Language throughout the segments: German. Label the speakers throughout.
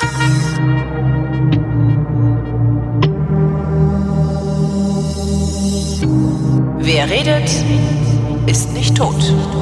Speaker 1: Wer redet, ist nicht tot.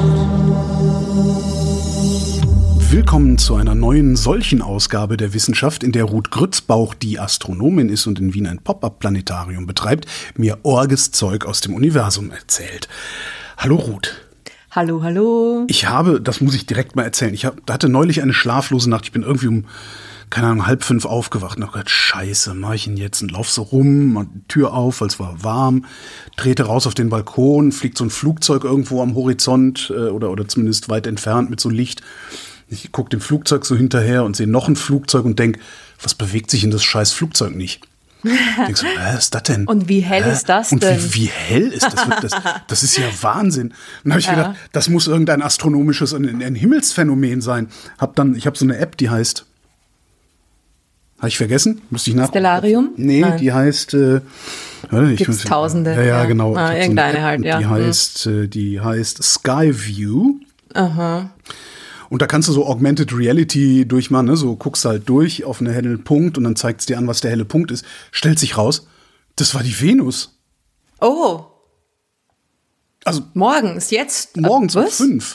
Speaker 2: Willkommen zu einer neuen solchen Ausgabe der Wissenschaft, in der Ruth Grützbauch, die Astronomin ist und in Wien ein Pop-Up-Planetarium betreibt, mir orges Zeug aus dem Universum erzählt. Hallo Ruth.
Speaker 3: Hallo, hallo.
Speaker 2: Das muss ich direkt mal erzählen, hatte neulich eine schlaflose Nacht. Ich bin irgendwie um, keine Ahnung, 4:30 aufgewacht und hab gedacht, scheiße, mach ich ihn jetzt? Und lauf so rum, mach die Tür auf, weil es war warm, trete raus auf den Balkon, fliegt so ein Flugzeug irgendwo am Horizont oder zumindest weit entfernt mit so Licht. Ich gucke dem Flugzeug so hinterher und sehe noch ein Flugzeug und denk, was bewegt sich in das scheiß Flugzeug nicht? Denkst so, was ist das denn?
Speaker 3: Und wie hell ist das denn?
Speaker 2: Und wie hell ist das? Das ist ja Wahnsinn. Dann habe ich gedacht, das muss irgendein astronomisches, ein Himmelsphänomen sein. Ich habe so eine App, die heißt, habe ich vergessen? Müsste ich nach.
Speaker 3: Stellarium?
Speaker 2: Nee,
Speaker 3: Nein.
Speaker 2: Die heißt,
Speaker 3: Gibt's Tausende.
Speaker 2: Ja, genau.
Speaker 3: Irgendeine
Speaker 2: so
Speaker 3: halt, ja.
Speaker 2: Die heißt Skyview.
Speaker 3: Aha.
Speaker 2: Und da kannst du so Augmented Reality durchmachen, ne? So guckst halt durch auf einen hellen Punkt und dann zeigt es dir an, was der helle Punkt ist. Stellt sich raus, das war die Venus.
Speaker 3: Oh.
Speaker 2: Also
Speaker 3: Morgens, jetzt?
Speaker 2: morgens um
Speaker 3: was?
Speaker 2: 5.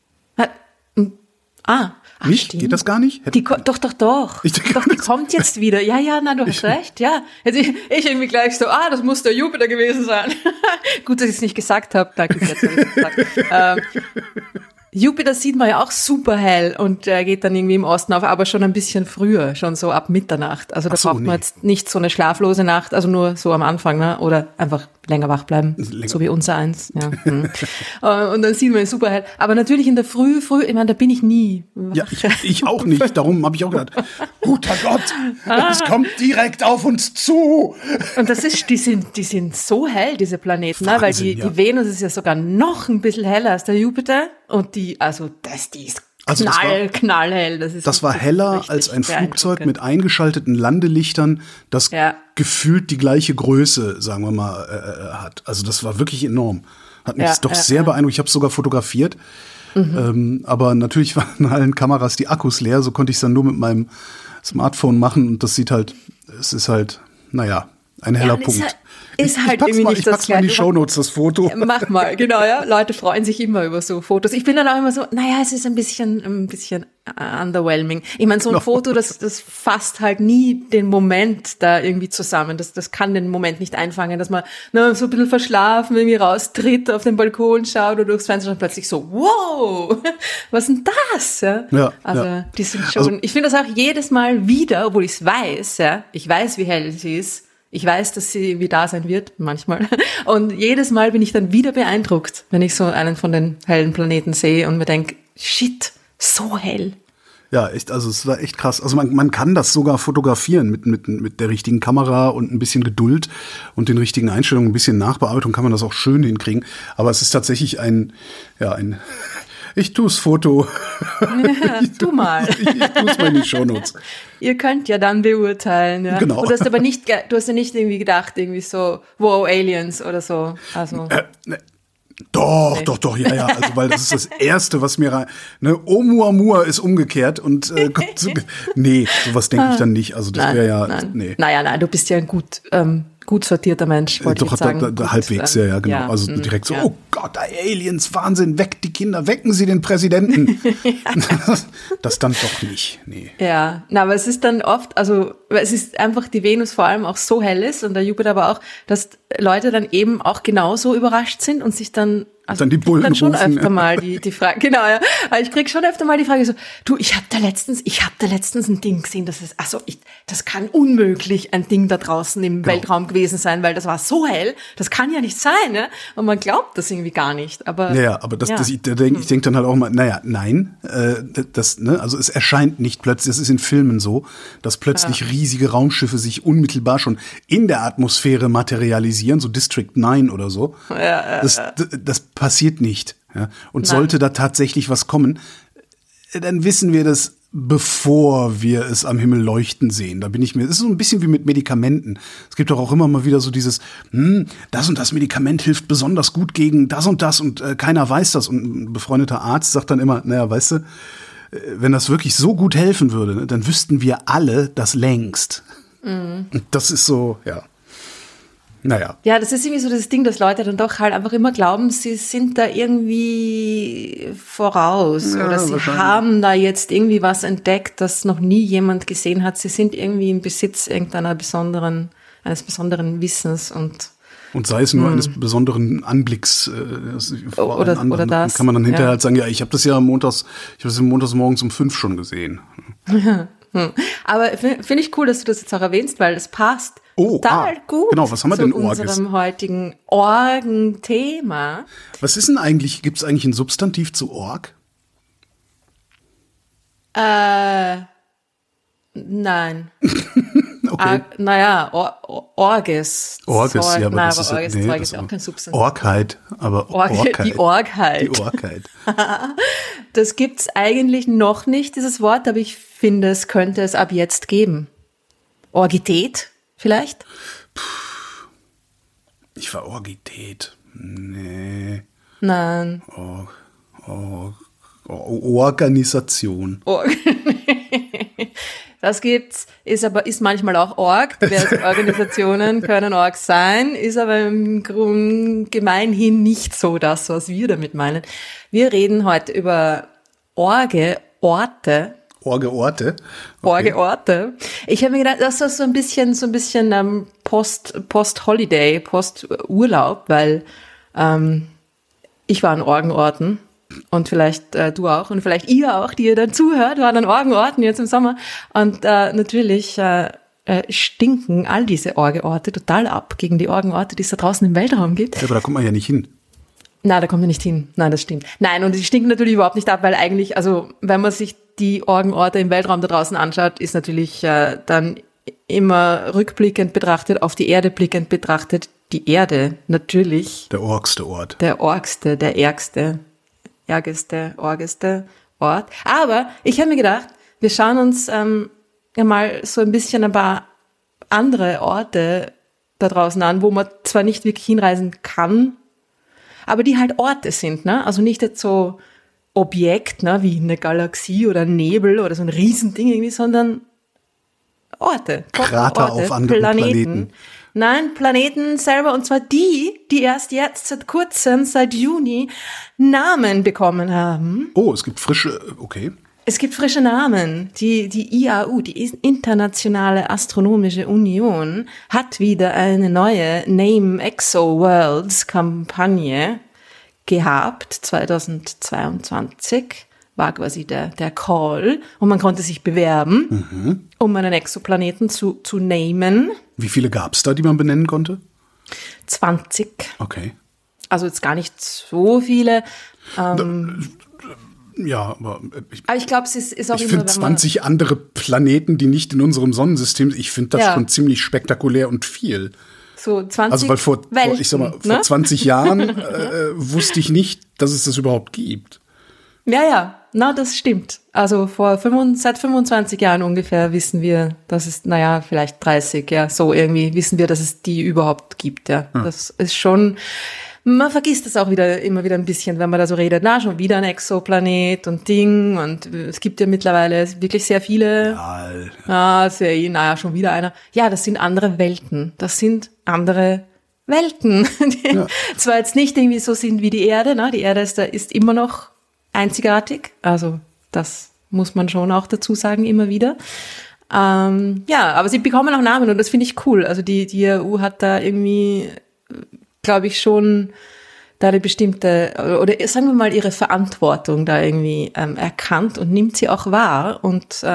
Speaker 2: Nicht?
Speaker 3: Stimmt.
Speaker 2: Geht das gar nicht?
Speaker 3: Doch. Die kommt jetzt wieder. Ja, na, du hast recht, ja. Jetzt ich irgendwie gleich so, das muss der Jupiter gewesen sein. Gut, dass ich es nicht gesagt habe. Danke, jetzt habe ich gesagt. Jupiter sieht man ja auch super hell und geht dann irgendwie im Osten auf, aber schon ein bisschen früher, schon so ab Mitternacht. Also da braucht man jetzt nicht so eine schlaflose Nacht, also nur so am Anfang, ne? Oder einfach länger wach bleiben, so wie unser eins. Ja. Und dann sieht man ihn super hell. Aber natürlich in der Früh, ich meine, da bin ich nie.
Speaker 2: Ja, ich auch nicht. Darum habe ich auch gedacht, guter Gott, es kommt direkt auf uns zu.
Speaker 3: Und die sind so hell, diese Planeten, ne? Weil die Venus ist ja sogar noch ein bisschen heller als der Jupiter. Und die ist knallhell.
Speaker 2: Das war heller als ein Flugzeug mit eingeschalteten Landelichtern, das gefühlt die gleiche Größe, sagen wir mal, hat. Also das war wirklich enorm. Hat mich doch sehr beeindruckt. Ich habe es sogar fotografiert. Aber natürlich waren in allen Kameras die Akkus leer. So konnte ich es dann nur mit meinem Smartphone machen. Und es ist halt, ein heller Punkt.
Speaker 3: Ist halt irgendwie nicht das Gleiche.
Speaker 2: Ich pack's mal in die Shownotes, das Foto.
Speaker 3: Mach mal, genau, ja. Leute freuen sich immer über so Fotos. Ich bin dann auch immer so, es ist ein bisschen underwhelming. Ich meine, so ein Foto, das fasst halt nie den Moment da irgendwie zusammen. Das kann den Moment nicht einfangen, dass man so ein bisschen verschlafen irgendwie raustritt, auf den Balkon schaut oder durchs Fenster und plötzlich so, wow, was ist denn das? Ja, die sind schon, ich finde das auch jedes Mal wieder, obwohl ich es weiß, ich weiß, wie hell sie ist. Ich weiß, dass sie irgendwie da sein wird, manchmal. Und jedes Mal bin ich dann wieder beeindruckt, wenn ich so einen von den hellen Planeten sehe und mir denke, shit, so hell.
Speaker 2: Ja, echt, also es war echt krass. Also man kann das sogar fotografieren mit der richtigen Kamera und ein bisschen Geduld und den richtigen Einstellungen, ein bisschen Nachbearbeitung kann man das auch schön hinkriegen. Aber es ist tatsächlich ich tu's Foto.
Speaker 3: Ja, tu mal.
Speaker 2: Ich tu's mal in die Shownotes.
Speaker 3: Ihr könnt ja dann beurteilen, ja.
Speaker 2: Genau.
Speaker 3: Und du hast ja nicht irgendwie gedacht, irgendwie so, wow, Aliens oder so. Also.
Speaker 2: Doch, ja. Also, weil das ist das Erste, was mir rein, Oumuamua ist umgekehrt und, sowas denke ich dann nicht. Also, das wäre ja, nee.
Speaker 3: Nein, du bist ja ein gut sortierter Mensch, wollte ich sagen.
Speaker 2: Halbwegs, ja, genau.
Speaker 3: Ja,
Speaker 2: also direkt so, oh Gott, Aliens, Wahnsinn, weckt die Kinder, wecken Sie den Präsidenten. Das dann doch nicht, nee.
Speaker 3: Ja, aber es ist dann oft, also es ist einfach die Venus vor allem auch so hell ist und der Jupiter aber auch, dass Leute dann eben auch genauso überrascht sind und sich dann
Speaker 2: dann die Bullen
Speaker 3: dann schon
Speaker 2: rufen,
Speaker 3: öfter mal die Frage, genau, ja. Aber ich krieg schon öfter mal die Frage so, du, ich hab da letztens ein Ding gesehen, das kann unmöglich ein Ding da draußen im Weltraum gewesen sein, weil das war so hell, das kann ja nicht sein, ne? Und man glaubt das irgendwie gar nicht, aber.
Speaker 2: Ja, aber ich denke dann halt auch mal, nein, also es erscheint nicht plötzlich, das ist in Filmen so, dass plötzlich riesige Raumschiffe sich unmittelbar schon in der Atmosphäre materialisieren, so District 9 oder so.
Speaker 3: Ja.
Speaker 2: Das passiert nicht. Ja? Und sollte da tatsächlich was kommen, dann wissen wir das, bevor wir es am Himmel leuchten sehen. Da bin ich mir, das ist so ein bisschen wie mit Medikamenten. Es gibt doch auch immer mal wieder so dieses, das und das Medikament hilft besonders gut gegen das und keiner weiß das. Und ein befreundeter Arzt sagt dann immer, weißt du, wenn das wirklich so gut helfen würde, ne, dann wüssten wir alle das längst. Und das ist so, ja. Naja.
Speaker 3: Ja, das ist irgendwie so das Ding, dass Leute dann doch halt einfach immer glauben, sie sind da irgendwie voraus oder sie haben da jetzt irgendwie was entdeckt, das noch nie jemand gesehen hat. Sie sind irgendwie im Besitz eines besonderen Wissens und
Speaker 2: sei es nur eines besonderen Anblicks
Speaker 3: oder das.
Speaker 2: Kann man dann hinterher halt sagen, ja, ich habe das montags morgens um 5 schon gesehen.
Speaker 3: Aber finde ich cool, dass du das jetzt auch erwähnst, weil es passt total gut
Speaker 2: genau, was haben wir denn
Speaker 3: zu unserem heutigen Orgenthema.
Speaker 2: Was ist denn eigentlich, gibt es eigentlich ein Substantiv zu Org?
Speaker 3: Nein.
Speaker 2: Okay.
Speaker 3: Orges.
Speaker 2: Orges, ja, aber das
Speaker 3: Orges
Speaker 2: ist,
Speaker 3: Zeug ist auch kein Substantiv.
Speaker 2: Orgheit, aber Orgheit.
Speaker 3: Die Orgheit.
Speaker 2: Die Orgheit.
Speaker 3: Das gibt's eigentlich noch nicht, dieses Wort, aber ich finde, es könnte es ab jetzt geben. Orgität vielleicht?
Speaker 2: Ich war Orgität. Nee.
Speaker 3: Nein.
Speaker 2: Organisation.
Speaker 3: Das gibt's, ist manchmal auch Org. Diverse Organisationen können Org sein, ist aber im Grunde gemeinhin nicht so das, was wir damit meinen. Wir reden heute über Orgeorte.
Speaker 2: Orgeorte?
Speaker 3: Okay. Orgeorte. Ich habe mir gedacht, das ist so ein bisschen Post-Holiday, Post-Urlaub, weil ich war an Orgenorten. Und vielleicht du auch und vielleicht ihr auch, die ihr dann zuhört, waren an Orgenorten jetzt im Sommer. Und natürlich stinken all diese Orgeorte total ab gegen die Orgenorte, die es da draußen im Weltraum gibt.
Speaker 2: Ja, aber da kommt man ja nicht hin.
Speaker 3: Nein, da kommt man nicht hin. Nein, das stimmt. Nein, und die stinken natürlich überhaupt nicht ab, weil eigentlich, also wenn man sich die Orgenorte im Weltraum da draußen anschaut, ist natürlich dann immer rückblickend betrachtet, auf die Erde blickend betrachtet, die Erde natürlich.
Speaker 2: Der orgste Ort.
Speaker 3: Der orgste, der orgeste Ort. Aber ich habe mir gedacht, wir schauen uns mal so ein bisschen ein paar andere Orte da draußen an, wo man zwar nicht wirklich hinreisen kann, aber die halt Orte sind, ne? Also nicht jetzt so Objekt, ne, wie eine Galaxie oder ein Nebel oder so ein Riesending irgendwie, sondern Orte.
Speaker 2: Krater
Speaker 3: Orte,
Speaker 2: auf anderen Planeten.
Speaker 3: Nein, Planeten selber, und zwar die erst jetzt seit kurzem, seit Juni, Namen bekommen haben.
Speaker 2: Oh, es gibt frische, okay.
Speaker 3: Es gibt frische Namen. Die IAU, die Internationale Astronomische Union, hat wieder eine neue Name Exo Worlds Kampagne gehabt, 2022. War quasi der Call, und man konnte sich bewerben, um einen Exoplaneten zu namen.
Speaker 2: Wie viele gab es da, die man benennen konnte?
Speaker 3: 20.
Speaker 2: Okay.
Speaker 3: Also jetzt gar nicht so viele.
Speaker 2: Ja, aber
Speaker 3: ich glaube, es ist auch
Speaker 2: ich finde 20 andere Planeten, die nicht in unserem Sonnensystem sind, ich finde das schon ziemlich spektakulär und viel.
Speaker 3: So 20
Speaker 2: Also weil vor 20 Jahren wusste ich nicht, dass es das überhaupt gibt.
Speaker 3: Ja, das stimmt. Also seit 25 Jahren ungefähr wissen wir, dass es, vielleicht 30, ja, so irgendwie wissen wir, dass es die überhaupt gibt, ja. Das ist schon, man vergisst das auch immer wieder ein bisschen, wenn man da so redet, schon wieder ein Exoplanet und Ding, und es gibt ja mittlerweile wirklich sehr viele. Schon wieder einer. Ja, das sind andere Welten. Die zwar jetzt nicht irgendwie so sind wie die Erde, ne? Die Erde ist immer noch einzigartig, also das muss man schon auch dazu sagen, immer wieder. Aber sie bekommen auch Namen, und das finde ich cool. Also die EU hat da irgendwie, glaube ich, schon da eine bestimmte, oder sagen wir mal, ihre Verantwortung da irgendwie erkannt und nimmt sie auch wahr. Und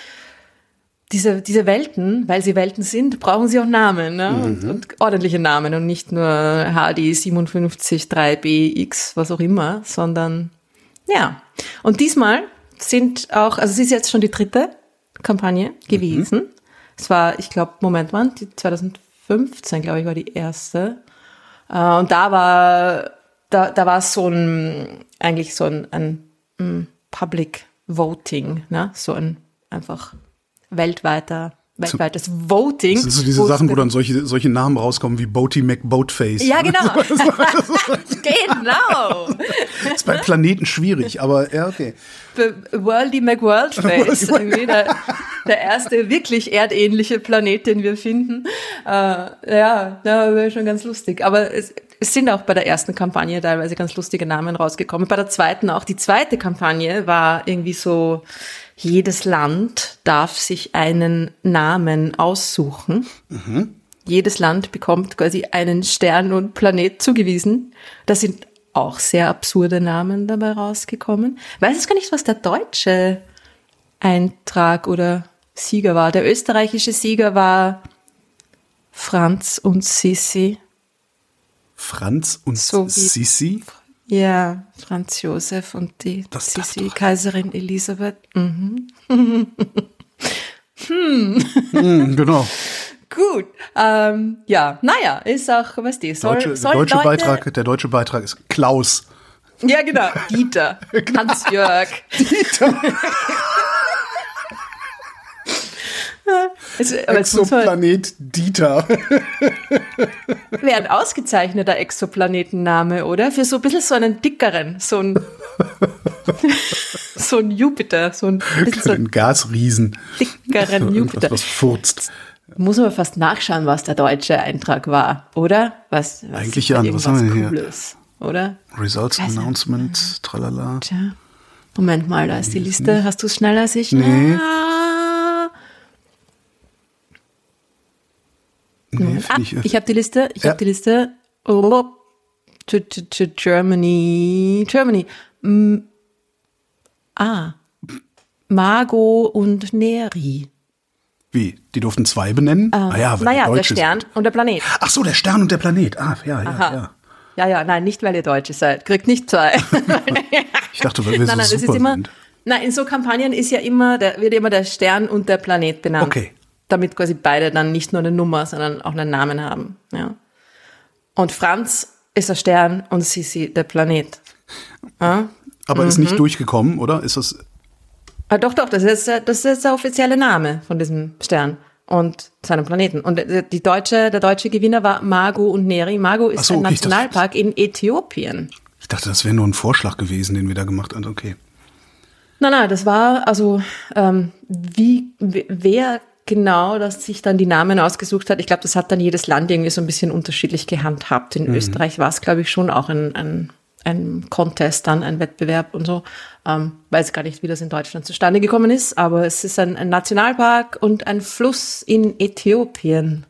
Speaker 3: diese Welten, weil sie Welten sind, brauchen sie auch Namen, ne? Und ordentliche Namen und nicht nur HD 57 3BX, was auch immer, sondern ja. Und diesmal sind auch, also es ist jetzt schon die 3. Kampagne gewesen. Es war, ich glaube, die 2015, glaube ich, war die erste. Und da war es eigentlich so ein Public Voting, ne? So ein einfach weltweiter weltweites Voting.
Speaker 2: Das sind so diese Sachen, wo dann solche Namen rauskommen wie Boaty McBoatface.
Speaker 3: Ja, genau. Genau.
Speaker 2: Das ist bei Planeten schwierig, aber ja, okay.
Speaker 3: Worldy McWorldface. Irgendwie der erste wirklich erdähnliche Planet, den wir finden. Ja, da wäre schon ganz lustig. Aber es sind auch bei der ersten Kampagne teilweise ganz lustige Namen rausgekommen. Bei der zweiten auch. Die zweite Kampagne war irgendwie so, jedes Land darf sich einen Namen aussuchen. Mhm. Jedes Land bekommt quasi einen Stern und Planet zugewiesen. Da sind auch sehr absurde Namen dabei rausgekommen. Weiß jetzt gar nicht, was der deutsche Eintrag oder Sieger war. Der österreichische Sieger war Franz und Sissi.
Speaker 2: Franz und Sissi?
Speaker 3: Ja, Franz Josef und die Sissi, Kaiserin Elisabeth. Mhm.
Speaker 2: Genau.
Speaker 3: Gut. Ja, naja, ist auch, was die soll.
Speaker 2: Der deutsche Beitrag ist Klaus.
Speaker 3: Ja, genau. Dieter. Hans-Jörg.
Speaker 2: Dieter. Exoplanet Dieter.
Speaker 3: Wäre ein ausgezeichneter Exoplanetenname, oder? Für so ein bisschen so einen dickeren, so ein Jupiter, so ein
Speaker 2: Gasriesen.
Speaker 3: Dickeren Jupiter.
Speaker 2: Was furzt.
Speaker 3: Muss aber fast nachschauen, was der deutsche Eintrag war, oder? Was
Speaker 2: eigentlich ja, was haben wir hier?
Speaker 3: Cooles, oder?
Speaker 2: Results Announcement, tralala.
Speaker 3: Tja. Moment mal, da ist die Liste. Hast du es schneller als ich?
Speaker 2: Nee.
Speaker 3: Ich habe die Liste. Die Liste. Germany. Margot und Neri.
Speaker 2: Wie? Die durften 2 benennen?
Speaker 3: Ja, der Stern und der Planet.
Speaker 2: Ach so, der Stern und der Planet. Ja.
Speaker 3: Ja, nein, nicht, weil ihr Deutsche seid. Kriegt nicht 2.
Speaker 2: Ich dachte, weil wir so super sind.
Speaker 3: Nein, in so Kampagnen wird immer der Stern und der Planet benannt.
Speaker 2: Okay.
Speaker 3: Damit quasi beide dann nicht nur eine Nummer, sondern auch einen Namen haben. Ja. Und Franz ist der Stern und Sissi der Planet. Ja?
Speaker 2: Aber ist nicht durchgekommen, oder? Ist das?
Speaker 3: Doch, das ist der offizielle Name von diesem Stern und seinem Planeten. Und der deutsche Gewinner war Margot und Neri. Margot ist ein Nationalpark in Äthiopien.
Speaker 2: Ich dachte, das wäre nur ein Vorschlag gewesen, den wir da gemacht haben. Okay.
Speaker 3: Nein, das war also wer genau, dass sich dann die Namen ausgesucht hat. Ich glaube, das hat dann jedes Land irgendwie so ein bisschen unterschiedlich gehandhabt. In Österreich war es, glaube ich, schon auch ein Contest, dann ein Wettbewerb und so. Weiß gar nicht, wie das in Deutschland zustande gekommen ist, aber es ist ein Nationalpark und ein Fluss in Äthiopien.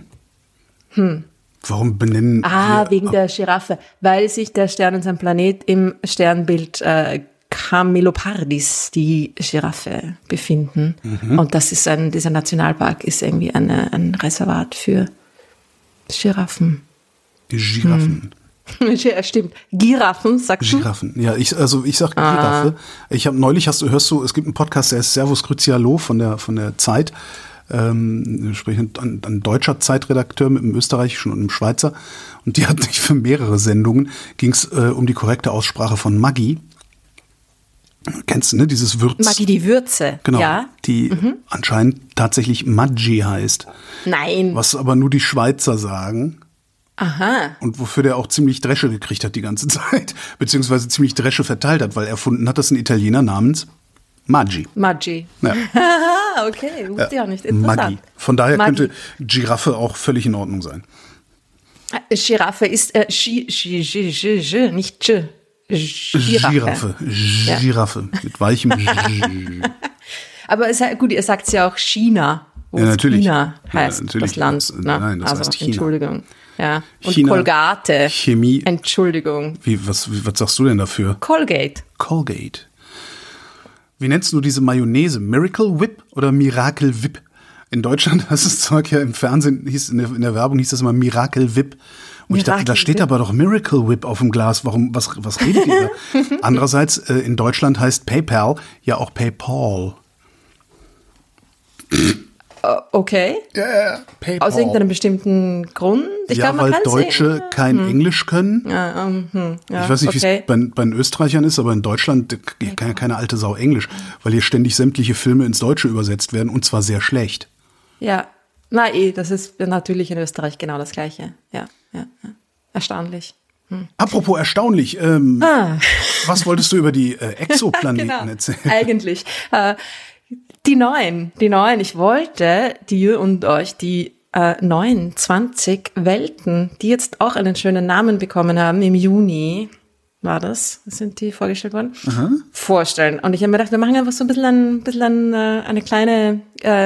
Speaker 2: Warum benennen
Speaker 3: wegen der Giraffe, weil sich der Stern und sein Planet im Sternbild Camelopardis, die Giraffe, befinden. Und das ist dieser Nationalpark ist irgendwie ein Reservat für Giraffen.
Speaker 2: Die Giraffen.
Speaker 3: Ja, stimmt. Giraffen, sagst du?
Speaker 2: Giraffen. Ja, ich sag Giraffe. Ich habe neulich, es gibt einen Podcast, der ist Servus Crucialo von der Zeit. Entsprechend ein deutscher Zeitredakteur mit einem österreichischen und einem Schweizer. Und die hatten sich für mehrere Sendungen, ging es um die korrekte Aussprache von Maggi. Kennst du, ne? Dieses Würz.
Speaker 3: Maggi die Würze.
Speaker 2: Genau.
Speaker 3: Ja?
Speaker 2: Die anscheinend tatsächlich Maggi heißt.
Speaker 3: Nein.
Speaker 2: Was aber nur die Schweizer sagen.
Speaker 3: Aha.
Speaker 2: Und wofür der auch ziemlich Dresche gekriegt hat die ganze Zeit. Beziehungsweise ziemlich Dresche verteilt hat, weil erfunden hat das ein Italiener namens Maggi.
Speaker 3: Maggi.
Speaker 2: Ja.
Speaker 3: Okay, wusste ich auch nicht. Interessant.
Speaker 2: Maggi. Von daher könnte Giraffe auch völlig in Ordnung sein.
Speaker 3: Giraffe ist nicht Giraffe.
Speaker 2: Giraffe. Mit weichem
Speaker 3: Aber er sagt ja auch China. Wo
Speaker 2: natürlich.
Speaker 3: China heißt das Land.
Speaker 2: Nein, das heißt China.
Speaker 3: Entschuldigung. Ja. Und
Speaker 2: China,
Speaker 3: Colgate.
Speaker 2: Chemie.
Speaker 3: Entschuldigung.
Speaker 2: Was sagst du denn dafür?
Speaker 3: Colgate.
Speaker 2: Wie nennst du diese Mayonnaise? Miracle Whip oder Miracle Whip? In Deutschland heißt das Zeug ja im Fernsehen, in der Werbung hieß das immer Miracle Whip. Und ich dachte, da steht aber doch Miracle Whip auf dem Glas. Was redet ihr da? Andererseits, in Deutschland heißt PayPal ja auch PayPal.
Speaker 3: Okay.
Speaker 2: Ja, PayPal.
Speaker 3: Aus irgendeinem bestimmten Grund?
Speaker 2: Weil Deutsche kein Englisch können. Ja, ich weiß nicht, wie es bei den Österreichern ist, aber in Deutschland kann ja keine alte Sau Englisch, weil hier ständig sämtliche Filme ins Deutsche übersetzt werden und zwar sehr schlecht.
Speaker 3: Ja. Das ist natürlich in Österreich genau das Gleiche. Ja. Erstaunlich.
Speaker 2: Apropos erstaunlich, was wolltest du über die Exoplaneten erzählen?
Speaker 3: Eigentlich. Die neuen. Ich wollte dir und euch die 29 Welten, die jetzt auch einen schönen Namen bekommen haben, im Juni, sind die vorgestellt worden, vorstellen. Und ich habe mir gedacht, wir machen einfach so ein bisschen eine kleine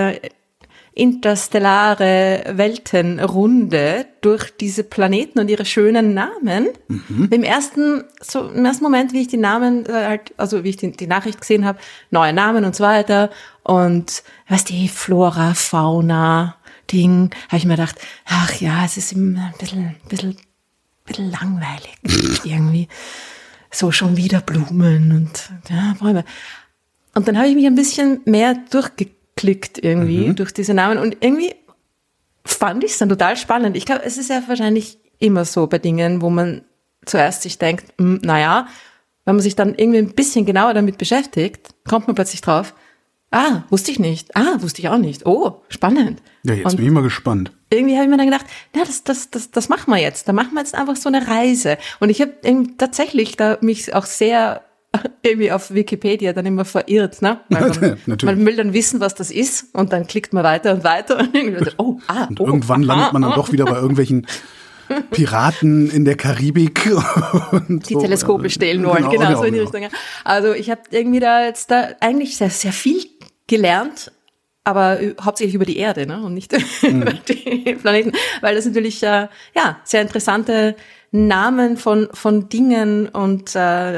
Speaker 3: interstellare Weltenrunde durch diese Planeten und ihre schönen Namen. Im ersten Moment, wie ich die Namen wie ich die Nachricht gesehen habe, neue Namen und so weiter und Flora, Fauna Ding, habe ich mir gedacht, ach ja, es ist immer ein bisschen langweilig irgendwie. So schon wieder Blumen und Bäume. Und dann habe ich mich ein bisschen mehr durchgeklickt irgendwie durch diese Namen und irgendwie fand ich es dann total spannend. Ich glaube, es ist ja wahrscheinlich immer so bei Dingen, wo man zuerst sich denkt, wenn man sich dann irgendwie ein bisschen genauer damit beschäftigt, kommt man plötzlich drauf, wusste ich nicht. Wusste ich auch nicht. Oh, spannend.
Speaker 2: Ja, jetzt bin ich mal gespannt.
Speaker 3: Irgendwie habe ich mir dann gedacht, das machen wir jetzt. Da machen wir jetzt einfach so eine Reise. Und ich habe tatsächlich da mich auch sehr irgendwie auf Wikipedia dann immer verirrt, ne? Weil man will dann wissen, was das ist und dann klickt man weiter und weiter und irgendwie
Speaker 2: und irgendwann landet man dann doch wieder bei irgendwelchen Piraten in der Karibik. Und
Speaker 3: die Teleskope stehlen wollen, genau so in die Richtung. Also ich habe irgendwie da eigentlich sehr, sehr viel gelernt, aber hauptsächlich über die Erde, ne, und nicht über die Planeten, weil das natürlich sehr interessante Namen von Dingen und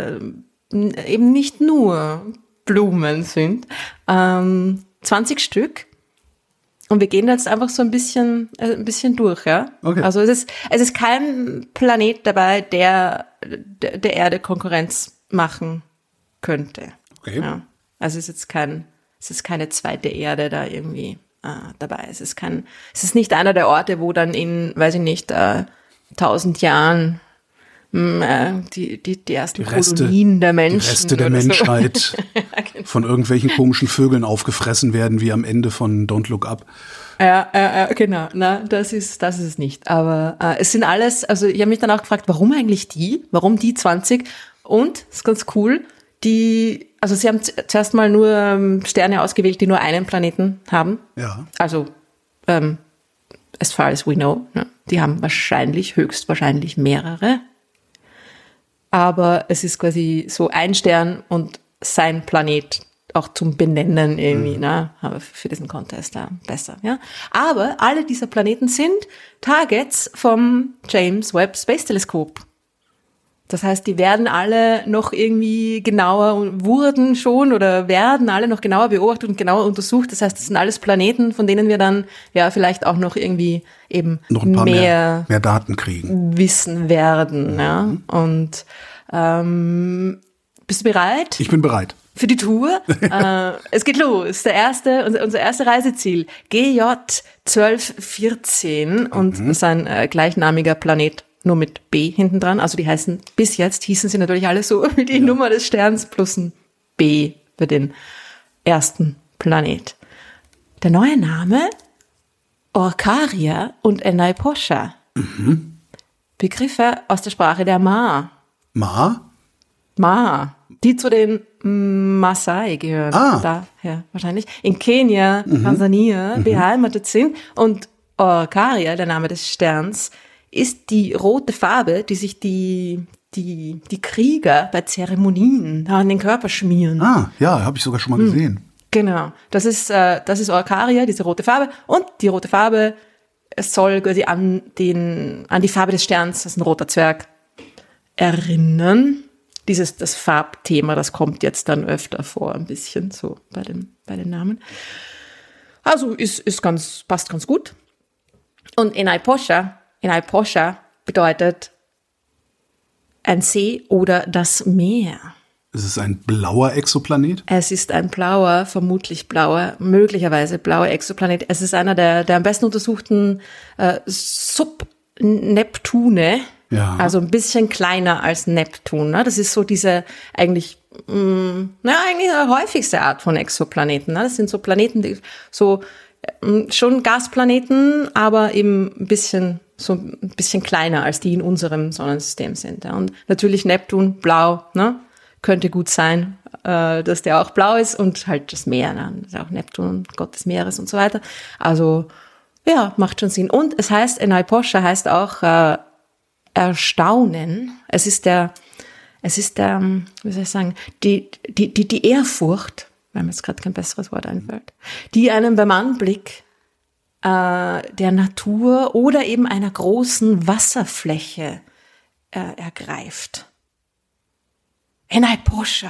Speaker 3: eben nicht nur Blumen sind. 20 Stück. Und wir gehen jetzt einfach so ein bisschen durch, ja. Okay. Also es ist kein Planet dabei, der Erde Konkurrenz machen könnte. Okay. Ja. Also es ist keine zweite Erde da irgendwie dabei. Es ist nicht einer der Orte, wo dann in, weiß ich nicht, 1000 Jahren die ersten Kolonien der Menschen.
Speaker 2: Die Reste der Menschheit so. Genau. Von irgendwelchen komischen Vögeln aufgefressen werden, wie am Ende von Don't Look Up.
Speaker 3: Ja, genau. Na, das ist es nicht. Aber es sind alles, also ich habe mich dann auch gefragt, warum eigentlich Warum die 20? Und, das ist ganz cool, sie haben zuerst mal nur Sterne ausgewählt, die nur einen Planeten haben. Ja. Also, as far as we know. Ne? Die haben höchstwahrscheinlich mehrere. Aber es ist quasi so ein Stern und sein Planet auch zum Benennen irgendwie, ne? Aber für diesen Contest besser, ja. Aber alle dieser Planeten sind Targets vom James Webb Space Telescope. Das heißt, die werden alle noch irgendwie werden alle noch genauer beobachtet und genauer untersucht. Das heißt, das sind alles Planeten, von denen wir dann vielleicht auch noch irgendwie eben
Speaker 2: noch ein paar mehr Daten kriegen,
Speaker 3: wissen werden. Ja. Und bist du bereit?
Speaker 2: Ich bin bereit.
Speaker 3: Für die Tour. Es geht los. Unser erste Reiseziel. GJ 1214 und sein gleichnamiger Planet. Nur mit B hinten dran. Also bis jetzt hießen sie natürlich alle so wie die Nummer des Sterns plus ein B für den ersten Planet. Der neue Name? Orkaria und Enaiposha. Begriffe aus der Sprache der Ma. Ma. Die zu den Maasai gehören. Daher wahrscheinlich. In Kenia, Tansania beheimatet sind. Und Orkaria, der Name des Sterns, ist die rote Farbe, die sich die Krieger bei Zeremonien an den Körper schmieren.
Speaker 2: Ja, habe ich sogar schon mal gesehen.
Speaker 3: Genau. Das ist Orkaria, diese rote Farbe. Und die rote Farbe soll quasi an die Farbe des Sterns, das ist ein roter Zwerg, erinnern. Das Farbthema, das kommt jetzt dann öfter vor, ein bisschen so bei den Namen. Also passt ganz gut. Und Enaiposha bedeutet ein See oder das Meer.
Speaker 2: Ist es ein blauer Exoplanet?
Speaker 3: Es ist ein möglicherweise blauer Exoplanet. Es ist einer der am besten untersuchten Subneptune. Ja. Also ein bisschen kleiner als Neptun. Ne? Das ist so diese eigentlich die häufigste Art von Exoplaneten. Ne? Das sind so Planeten, die so schon Gasplaneten, aber eben ein bisschen kleiner als die in unserem Sonnensystem sind. Ja. Und natürlich Neptun, blau, ne? Könnte gut sein, dass der auch blau ist und halt das Meer, ne? Das ist auch Neptun, Gott des Meeres und so weiter. Also, ja, macht schon Sinn. Und es heißt, Enai Poscha heißt auch Erstaunen. Es ist der, wie soll ich sagen, die Ehrfurcht, weil mir jetzt gerade kein besseres Wort einfällt, die einem beim Anblick der Natur oder eben einer großen Wasserfläche ergreift. Enai Poscha.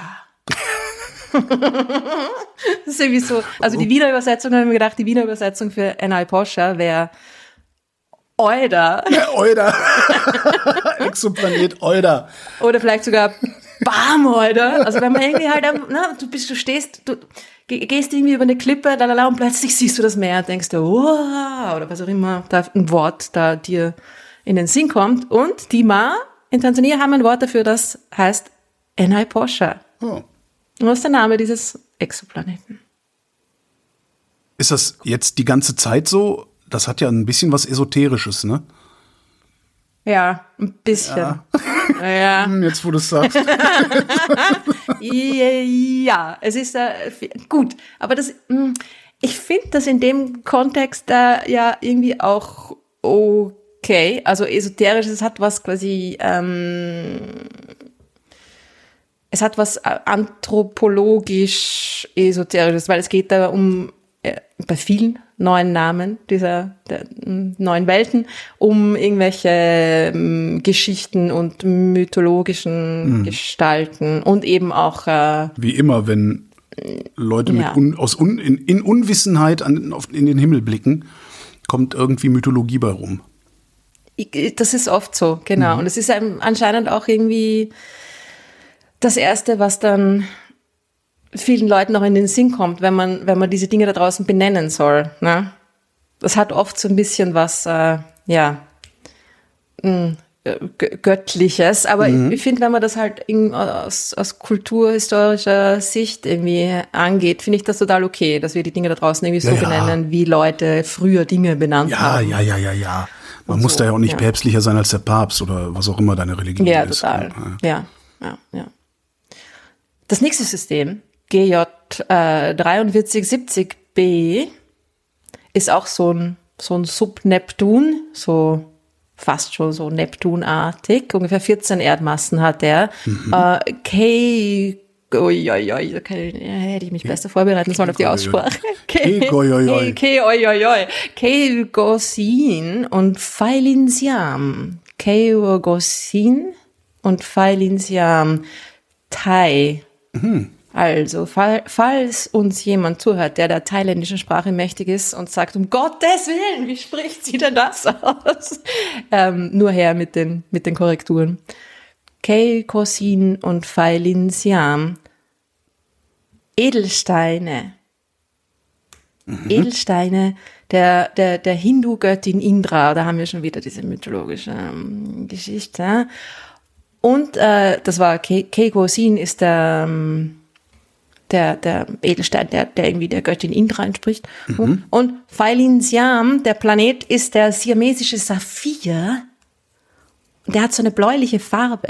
Speaker 3: Das ist irgendwie so, also die Wiener Übersetzung, haben wir gedacht, die Wiener Übersetzung für Enai Poscha wäre Euda.
Speaker 2: Ja, Euda. Exoplanet Euda.
Speaker 3: Oder vielleicht sogar Bam Euda. Also wenn man irgendwie halt, du gehst irgendwie über eine Klippe, und plötzlich siehst du das Meer und denkst dir, wow, oder was auch immer, da ein Wort da dir in den Sinn kommt. Und die Ma in Tansania haben ein Wort dafür, das heißt Enai Poscha.
Speaker 2: Oh.
Speaker 3: Und was ist der Name dieses Exoplaneten?
Speaker 2: Ist das jetzt die ganze Zeit so? Das hat ja ein bisschen was Esoterisches, ne?
Speaker 3: Ja, ein bisschen. Ja.
Speaker 2: Jetzt, wo du es sagst.
Speaker 3: Ja, es ist gut. Aber ich finde das in dem Kontext ja irgendwie auch okay. Also esoterisch, es hat was quasi, es hat was anthropologisch Esoterisches, weil es geht da bei vielen neuen Namen der neuen Welten um irgendwelche Geschichten und mythologischen Gestalten und eben auch
Speaker 2: wie immer, wenn Leute in Unwissenheit in den Himmel blicken, kommt irgendwie Mythologie bei rum.
Speaker 3: Das ist oft so, genau. Und es ist anscheinend auch irgendwie das Erste, was dann vielen Leuten noch in den Sinn kommt, wenn man diese Dinge da draußen benennen soll. Ne? Das hat oft so ein bisschen was, Göttliches. Aber ich finde, wenn man das halt aus kulturhistorischer Sicht irgendwie angeht, finde ich das total okay, dass wir die Dinge da draußen irgendwie so benennen, wie Leute früher Dinge benannt haben.
Speaker 2: Ja. Man muss da ja auch nicht päpstlicher sein als der Papst oder was auch immer deine Religion ist.
Speaker 3: Total. Ja. Das nächste System, GJ 4370b, ist auch so ein Subneptun, so fast schon so Neptunartig. Ungefähr 14 Erdmassen hat er. Hätte ich mich besser vorbereiten sollen auf die Aussprache. Keogosin und Feilinsiam. Keogosin und Feilinsiam Tai. Also, falls uns jemand zuhört, der der thailändischen Sprache mächtig ist und sagt, um Gottes Willen, wie spricht sie denn das aus? Nur her mit den Korrekturen. Keogosin und Feilinsiam. Edelsteine. Edelsteine der Hindu-Göttin Indra. Da haben wir schon wieder diese mythologische Geschichte. Und das war Keogosin ist der Edelstein, der irgendwie der Göttin Indra entspricht. Und Feilinsiam, der Planet, ist der siamesische Saphir. Der hat so eine bläuliche Farbe.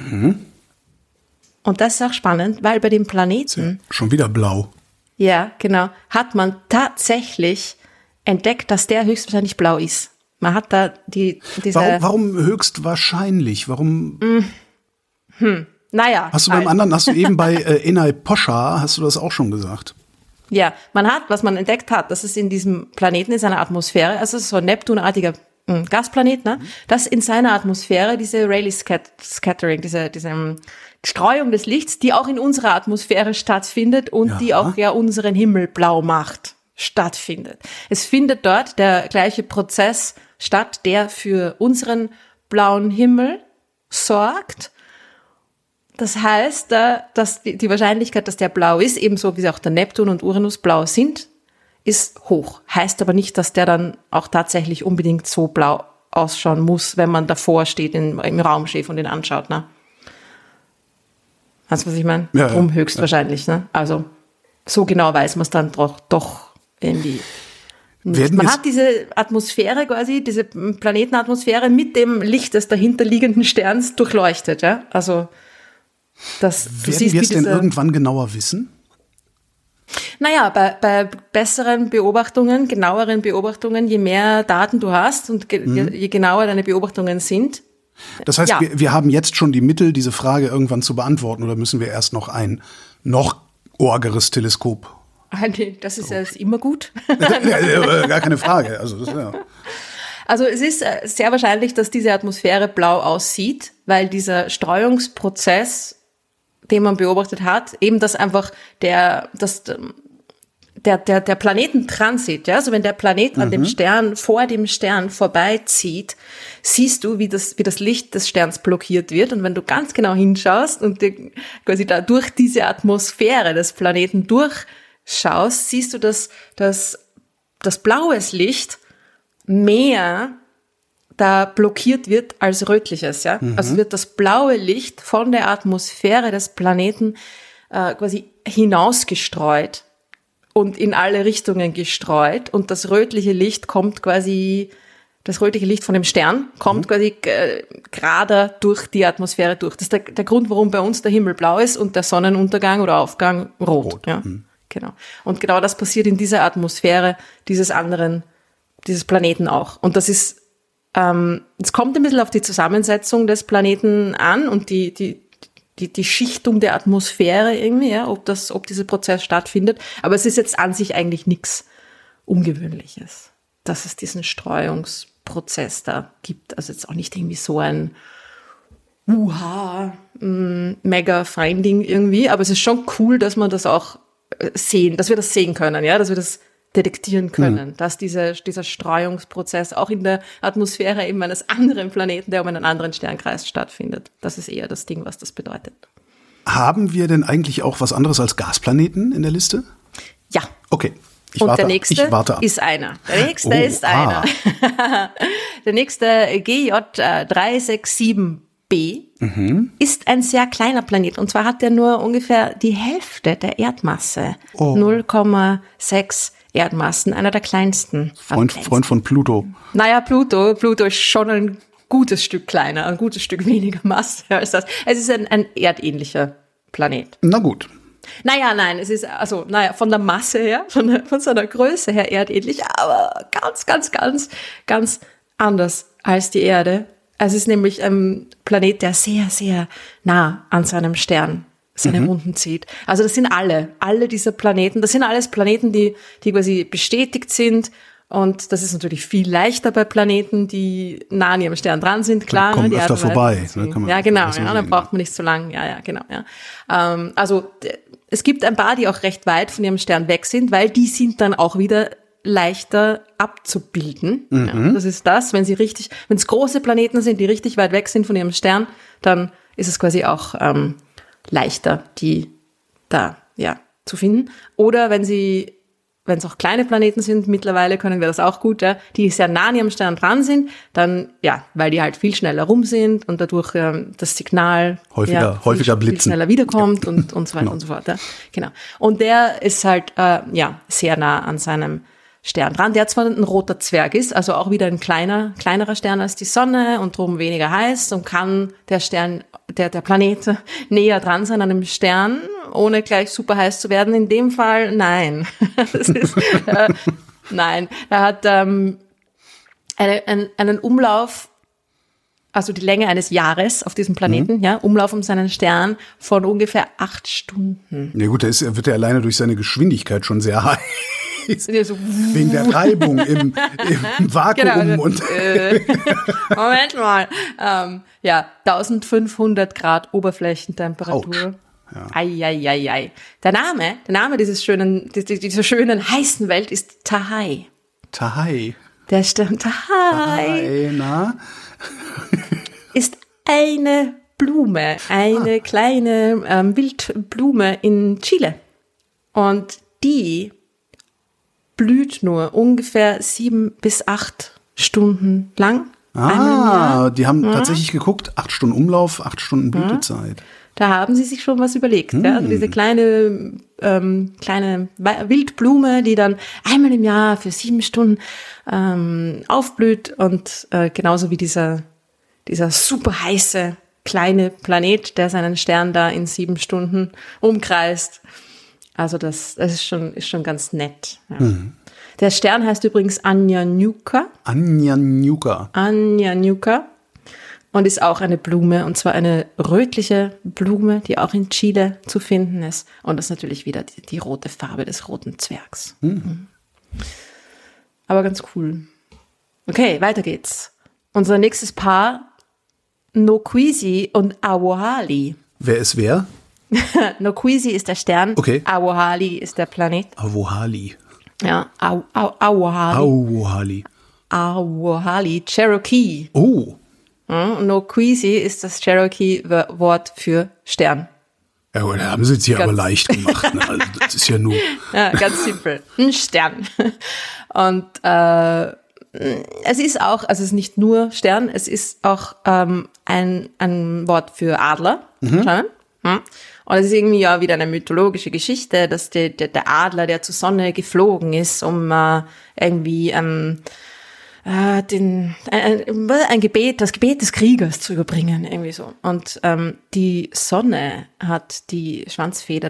Speaker 3: Und das ist auch spannend, weil bei dem Planeten...
Speaker 2: Schon wieder blau.
Speaker 3: Ja, genau. Hat man tatsächlich entdeckt, dass der höchstwahrscheinlich blau ist. Man hat da diese...
Speaker 2: Warum höchstwahrscheinlich? Warum...
Speaker 3: Naja.
Speaker 2: Hast du eben bei Enai Poscha, hast du das auch schon gesagt?
Speaker 3: Ja, was man entdeckt hat, dass es in diesem Planeten, in seiner Atmosphäre, also es ist so ein neptunartiger Gasplanet, ne, dass in seiner Atmosphäre diese Rayleigh-Scattering, diese Streuung des Lichts, die auch in unserer Atmosphäre stattfindet und die auch unseren Himmel blau macht, stattfindet. Es findet dort der gleiche Prozess statt, der für unseren blauen Himmel sorgt. Das heißt, dass die Wahrscheinlichkeit, dass der blau ist, ebenso wie auch der Neptun und Uranus blau sind, ist hoch. Heißt aber nicht, dass der dann auch tatsächlich unbedingt so blau ausschauen muss, wenn man davor steht, im Raumschiff und ihn anschaut. Ne? Weißt du, was ich meine?
Speaker 2: Ja,
Speaker 3: Drum höchstwahrscheinlich. Ne? Also so genau weiß man es dann doch irgendwie Man hat diese Atmosphäre quasi, diese Planetenatmosphäre mit dem Licht des dahinterliegenden Sterns durchleuchtet. Ja? Also das,
Speaker 2: werden wir es denn irgendwann genauer wissen?
Speaker 3: Naja, bei besseren Beobachtungen, genaueren Beobachtungen, je mehr Daten du hast und je genauer deine Beobachtungen sind.
Speaker 2: Das heißt, wir haben jetzt schon die Mittel, diese Frage irgendwann zu beantworten, oder müssen wir erst noch ein noch orgeres Teleskop?
Speaker 3: Das ist ja immer gut.
Speaker 2: Gar keine Frage.
Speaker 3: Also es ist sehr wahrscheinlich, dass diese Atmosphäre blau aussieht, weil dieser Streuungsprozess, den man beobachtet hat, eben dass einfach der Planetentransit, ja, also wenn der Planet an dem Stern, vor dem Stern vorbeizieht, siehst du, wie das Licht des Sterns blockiert wird. Und wenn du ganz genau hinschaust und dir quasi da durch diese Atmosphäre des Planeten durchschaust, siehst du, dass das blaues Licht mehr da blockiert wird als rötliches, ja. Also wird das blaue Licht von der Atmosphäre des Planeten quasi hinausgestreut und in alle Richtungen gestreut, und das rötliche Licht von dem Stern kommt quasi gerade durch die Atmosphäre durch. Das ist der Grund, warum bei uns der Himmel blau ist und der Sonnenuntergang oder Aufgang rot. Ja? Genau. Und genau das passiert in dieser Atmosphäre dieses Planeten auch. Und das ist es kommt ein bisschen auf die Zusammensetzung des Planeten an und die Schichtung der Atmosphäre irgendwie, ja, ob dieser Prozess stattfindet. Aber es ist jetzt an sich eigentlich nichts Ungewöhnliches, dass es diesen Streuungsprozess da gibt. Also jetzt auch nicht irgendwie so ein Mega-Finding irgendwie. Aber es ist schon cool, dass wir das auch dass wir das sehen können, ja, dass wir das detektieren können, dass dieser Streuungsprozess auch in der Atmosphäre eben eines anderen Planeten, der um einen anderen Stern kreist, stattfindet. Das ist eher das Ding, was das bedeutet.
Speaker 2: Haben wir denn eigentlich auch was anderes als Gasplaneten in der Liste?
Speaker 3: Ja.
Speaker 2: Okay.
Speaker 3: Der nächste ist einer. Der nächste ist einer. Der nächste GJ367b ist ein sehr kleiner Planet. Und zwar hat er nur ungefähr die Hälfte der Erdmasse. 0,6 Erdmassen, einer der kleinsten.
Speaker 2: Freund von Pluto.
Speaker 3: Naja, Pluto ist schon ein gutes Stück kleiner, ein gutes Stück weniger Masse als das. Es ist ein erdähnlicher Planet.
Speaker 2: Na gut.
Speaker 3: Nein, es ist, von der Masse her, von seiner Größe her erdähnlich, aber ganz anders als die Erde. Es ist nämlich ein Planet, der sehr, sehr nah an seinem Stern seine Runden zieht. Also das sind alle dieser Planeten, das sind alles Planeten, die quasi bestätigt sind. Und das ist natürlich viel leichter bei Planeten, die nah an ihrem Stern dran sind, klar.
Speaker 2: Man kommt öfter vorbei.
Speaker 3: Ja, genau, dann braucht man nicht so lang. Ja, genau, ja. Also es gibt ein paar, die auch recht weit von ihrem Stern weg sind, weil die sind dann auch wieder leichter abzubilden. Ja, das ist das, wenn es große Planeten sind, die richtig weit weg sind von ihrem Stern, dann ist es quasi auch leichter, die da zu finden. Oder wenn es auch kleine Planeten sind, mittlerweile können wir das auch gut, ja, die sehr nah an ihrem Stern dran sind, dann, weil die halt viel schneller rum sind und dadurch das Signal
Speaker 2: häufiger blitzen,
Speaker 3: viel schneller wiederkommt und so weiter und so fort. Ja. Genau. Und der ist halt sehr nah an seinem Stern dran, der zwar ein roter Zwerg ist, also auch wieder ein kleinerer Stern als die Sonne und drum weniger heiß, und kann der Planet näher dran sein an einem Stern, ohne gleich super heiß zu werden. In dem Fall, nein. Nein. Er hat einen Umlauf, also die Länge eines Jahres auf diesem Planeten, Umlauf um seinen Stern von ungefähr 8 Stunden.
Speaker 2: Ja gut, wird er alleine durch seine Geschwindigkeit schon sehr heiß. Wegen der Reibung im Vakuum.
Speaker 3: Genau, und Moment mal. 1500 Grad Oberflächentemperatur.
Speaker 2: Ja.
Speaker 3: Ei. Der Name dieser schönen heißen Welt ist Tahai.
Speaker 2: Tahai.
Speaker 3: Der Stern Tahai.
Speaker 2: Na?
Speaker 3: Ist eine Blume, eine kleine Wildblume in Chile. Und die blüht nur ungefähr 7 bis 8 Stunden lang.
Speaker 2: Die haben tatsächlich geguckt, 8 Stunden Umlauf, 8 Stunden Blütezeit.
Speaker 3: Da haben sie sich schon was überlegt. Ja? Also diese kleine Wildblume, die dann einmal im Jahr für 7 Stunden aufblüht und genauso wie dieser super heiße kleine Planet, der seinen Stern da in 7 Stunden umkreist. Also das ist schon ganz nett. Ja. Der Stern heißt übrigens Anyanyuka.
Speaker 2: Anyanyuka.
Speaker 3: Und ist auch eine Blume, und zwar eine rötliche Blume, die auch in Chile zu finden ist. Und das ist natürlich wieder die rote Farbe des roten Zwergs. Aber ganz cool. Okay, weiter geht's. Unser nächstes Paar, Nokwisi und Awohali.
Speaker 2: Wer ist wer?
Speaker 3: Nokwisi ist der Stern,
Speaker 2: Okay.
Speaker 3: Awohali ist der Planet.
Speaker 2: Awohali.
Speaker 3: Ja, Awohali. Awohali, Cherokee.
Speaker 2: Oh.
Speaker 3: Nokwisi ist das Cherokee-Wort für Stern.
Speaker 2: Ja, gut, da haben sie es hier aber leicht gemacht. Ne? Also das ist ja nur...
Speaker 3: Ja, ganz simpel. Ein Stern. Und es ist auch, also es ist nicht nur Stern, es ist auch ein Wort für Adler. Und es ist irgendwie ja wieder eine mythologische Geschichte, dass der Adler, der zur Sonne geflogen ist, um irgendwie das Gebet des Kriegers zu überbringen, irgendwie so. Und die Sonne hat die Schwanzfeder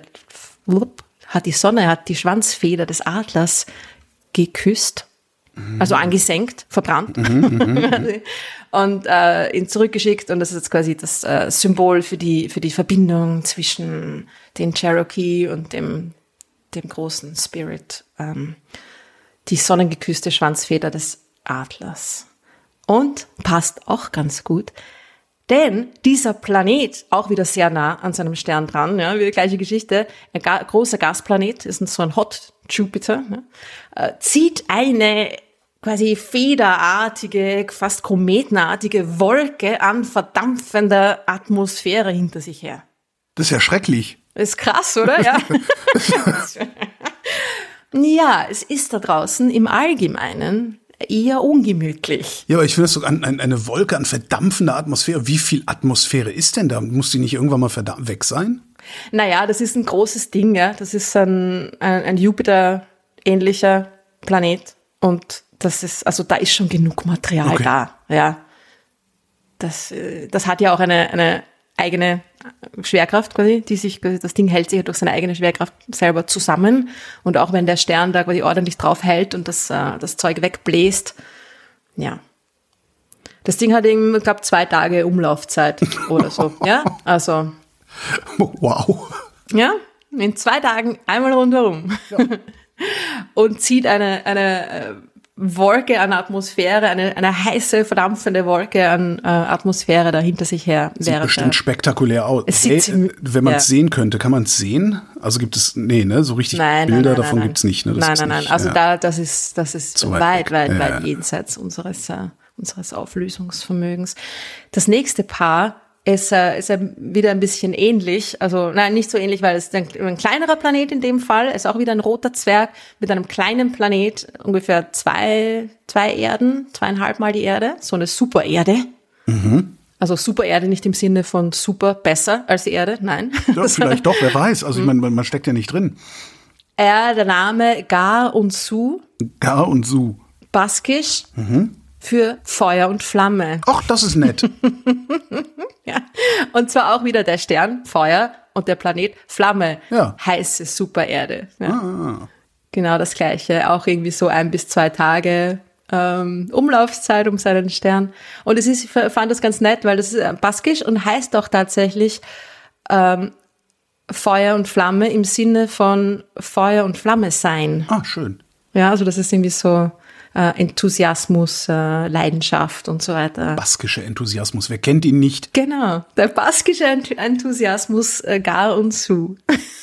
Speaker 3: des Adlers geküsst, also angesenkt, verbrannt und ihn zurückgeschickt. Und das ist jetzt quasi das Symbol für die Verbindung zwischen den Cherokee und dem großen Spirit, die sonnengeküsste Schwanzfeder des Adlers. Und passt auch ganz gut, denn dieser Planet, auch wieder sehr nah an seinem Stern dran, ja, wieder gleiche Geschichte, ein großer Gasplanet, ist so ein Hot Jupiter, ja, zieht eine quasi federartige, fast kometenartige Wolke an verdampfender Atmosphäre hinter sich her.
Speaker 2: Das ist ja schrecklich.
Speaker 3: Ist krass, oder? Ja. Ja, es ist da draußen im Allgemeinen eher ungemütlich.
Speaker 2: Ja, aber ich finde das so eine Wolke an verdampfender Atmosphäre. Wie viel Atmosphäre ist denn da? Muss die nicht irgendwann mal weg sein?
Speaker 3: Naja, das ist ein großes Ding, ja. Das ist ein Jupiter-ähnlicher Planet. Und das ist, also da ist schon genug Material da, ja. Das hat ja auch eine eigene Schwerkraft quasi, das Ding hält sich durch seine eigene Schwerkraft selber zusammen. Und auch wenn der Stern da quasi ordentlich drauf hält und das Zeug wegbläst, ja. Das Ding hat eben, ich glaube, 2 Tage Umlaufzeit oder so, ja. Also.
Speaker 2: Wow.
Speaker 3: Ja, in 2 Tagen einmal rundherum. Ja. Und zieht eine Wolke an Atmosphäre, eine heiße, verdampfende Wolke an Atmosphäre da hinter sich her.
Speaker 2: Sieht bestimmt spektakulär aus. Wenn man es sehen könnte, kann man es sehen? Also gibt es, so richtig Bilder davon gibt es nicht. Ne?
Speaker 3: Nein. Also das ist weit jenseits unseres Auflösungsvermögens. Das nächste Paar ist wieder ein bisschen ähnlich, also nein, nicht so ähnlich, weil es ist ein kleinerer Planet in dem Fall, ist auch wieder ein roter Zwerg mit einem kleinen Planet, ungefähr 2 Erden, 2,5 Mal die Erde, so eine Supererde. Also Supererde nicht im Sinne von super besser als die Erde, nein.
Speaker 2: Ja, vielleicht doch, wer weiß, also ich meine, man steckt ja nicht drin.
Speaker 3: Der Name Gar und Su. Baskisch. Für Feuer und Flamme.
Speaker 2: Ach, das ist nett.
Speaker 3: Ja, und zwar auch wieder der Stern, Feuer, und der Planet, Flamme, heiße Supererde. Ja. Genau das Gleiche, auch irgendwie so 1 bis 2 Tage Umlaufszeit um seinen Stern. Und ich fand das ganz nett, weil das ist baskisch und heißt doch tatsächlich Feuer und Flamme im Sinne von Feuer und Flamme sein.
Speaker 2: Ah, schön.
Speaker 3: Ja, also das ist irgendwie so Enthusiasmus, Leidenschaft und so weiter.
Speaker 2: Baskischer Enthusiasmus, wer kennt ihn nicht?
Speaker 3: Genau, der baskische Enthusiasmus Gar und Su.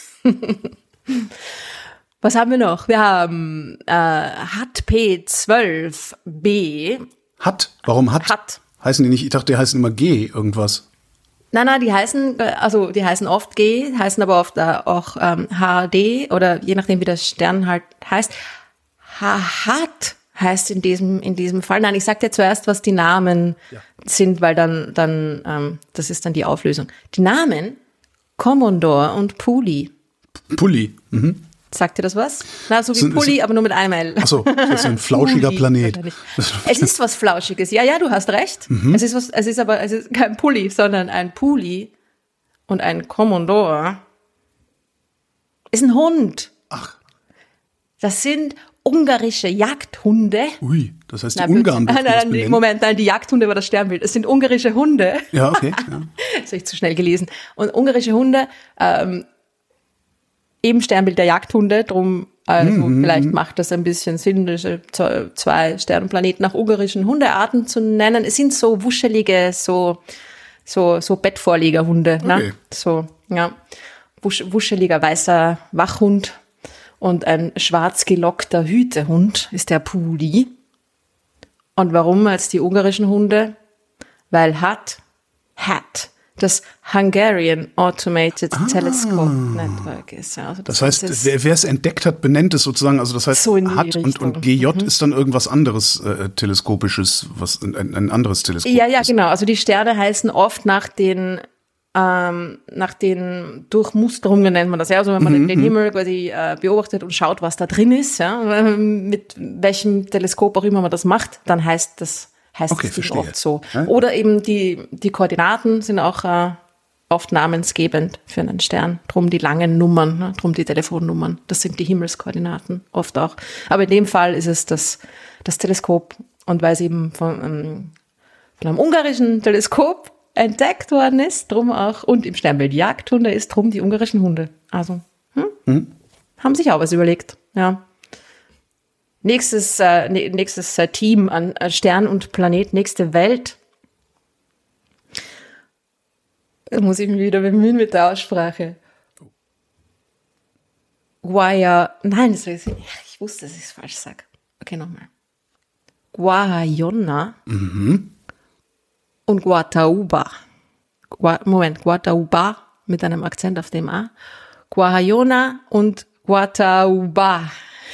Speaker 3: Was haben wir noch? Wir haben Hat P12b.
Speaker 2: Hat? Warum Hat?
Speaker 3: Hat.
Speaker 2: Heißen die nicht, ich dachte, die heißen immer G irgendwas.
Speaker 3: Nein, die heißen oft G, heißen aber oft auch HD oder je nachdem, wie der Stern halt heißt. Hat heißt in diesem Fall. Nein, ich sag dir zuerst, was die Namen sind, weil dann das ist dann die Auflösung. Die Namen Commodore und Puli.
Speaker 2: Pulli. Mhm.
Speaker 3: Sagt dir das was? Na, so wie Pulli, aber nur mit einem L.
Speaker 2: Achso, das ist ein flauschiger
Speaker 3: Puli,
Speaker 2: Planet.
Speaker 3: es ist was Flauschiges. Ja, du hast recht. Es ist kein Pulli, sondern ein Puli und ein Commodore ist ein Hund.
Speaker 2: Ach.
Speaker 3: Das sind ungarische Jagdhunde.
Speaker 2: Ui, das heißt, die Ungarn dürfen das benennen.
Speaker 3: Moment, die Jagdhunde war das Sternbild. Es sind ungarische Hunde.
Speaker 2: Ja, okay. Ja.
Speaker 3: Das habe ich zu schnell gelesen. Und ungarische Hunde, eben Sternbild der Jagdhunde, drum, vielleicht macht das ein bisschen Sinn, diese 2 Sternenplaneten nach ungarischen Hundearten zu nennen. Es sind so wuschelige, so Bettvorlegerhunde,
Speaker 2: Okay.
Speaker 3: ne? So, ja. Wuscheliger weißer Wachhund und ein schwarz gelockter Hütehund ist der Puli. Und warum als die ungarischen Hunde? Weil HAT, das Hungarian Automated Telescope Network ist. Ja, also
Speaker 2: das heißt, wer es entdeckt hat, benennt es sozusagen. Also das heißt,
Speaker 3: so in die
Speaker 2: HAT und GJ ist dann irgendwas anderes Teleskopisches, ein anderes Teleskop.
Speaker 3: Ja, genau. Also die Sterne heißen oft nach den Durchmusterungen nennt man das. Ja, also wenn man den Himmel quasi beobachtet und schaut, was da drin ist, ja, mit welchem Teleskop auch immer man das macht, dann heißt es oft so.
Speaker 2: Ja?
Speaker 3: Oder eben die Koordinaten sind auch oft namensgebend für einen Stern. Drum die langen Nummern, ne? Drum die Telefonnummern. Das sind die Himmelskoordinaten oft auch. Aber in dem Fall ist es das Teleskop. Und weil es eben von einem ungarischen Teleskop entdeckt worden ist, drum auch, und im Sternbild Jagdhunde ist, drum die ungarischen Hunde. Also, haben sich auch was überlegt, ja. Nächstes Team an Stern und Planet, nächste Welt. Da muss ich mich wieder bemühen mit der Aussprache. Ich wusste, dass ich es falsch sage. Okay, nochmal. Guajona und Guatauba. Guatauba mit einem Akzent auf dem A. Guajona und Guatauba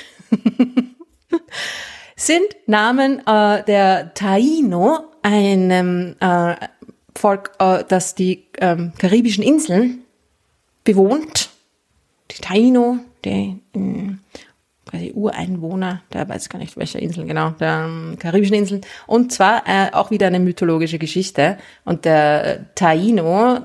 Speaker 3: sind Namen der Taino, einem Volk, das die karibischen Inseln bewohnt. Die Taino, die Ureinwohner, der weiß gar nicht, welcher Inseln genau, der karibischen Inseln. Und zwar auch wieder eine mythologische Geschichte. Und der Taino,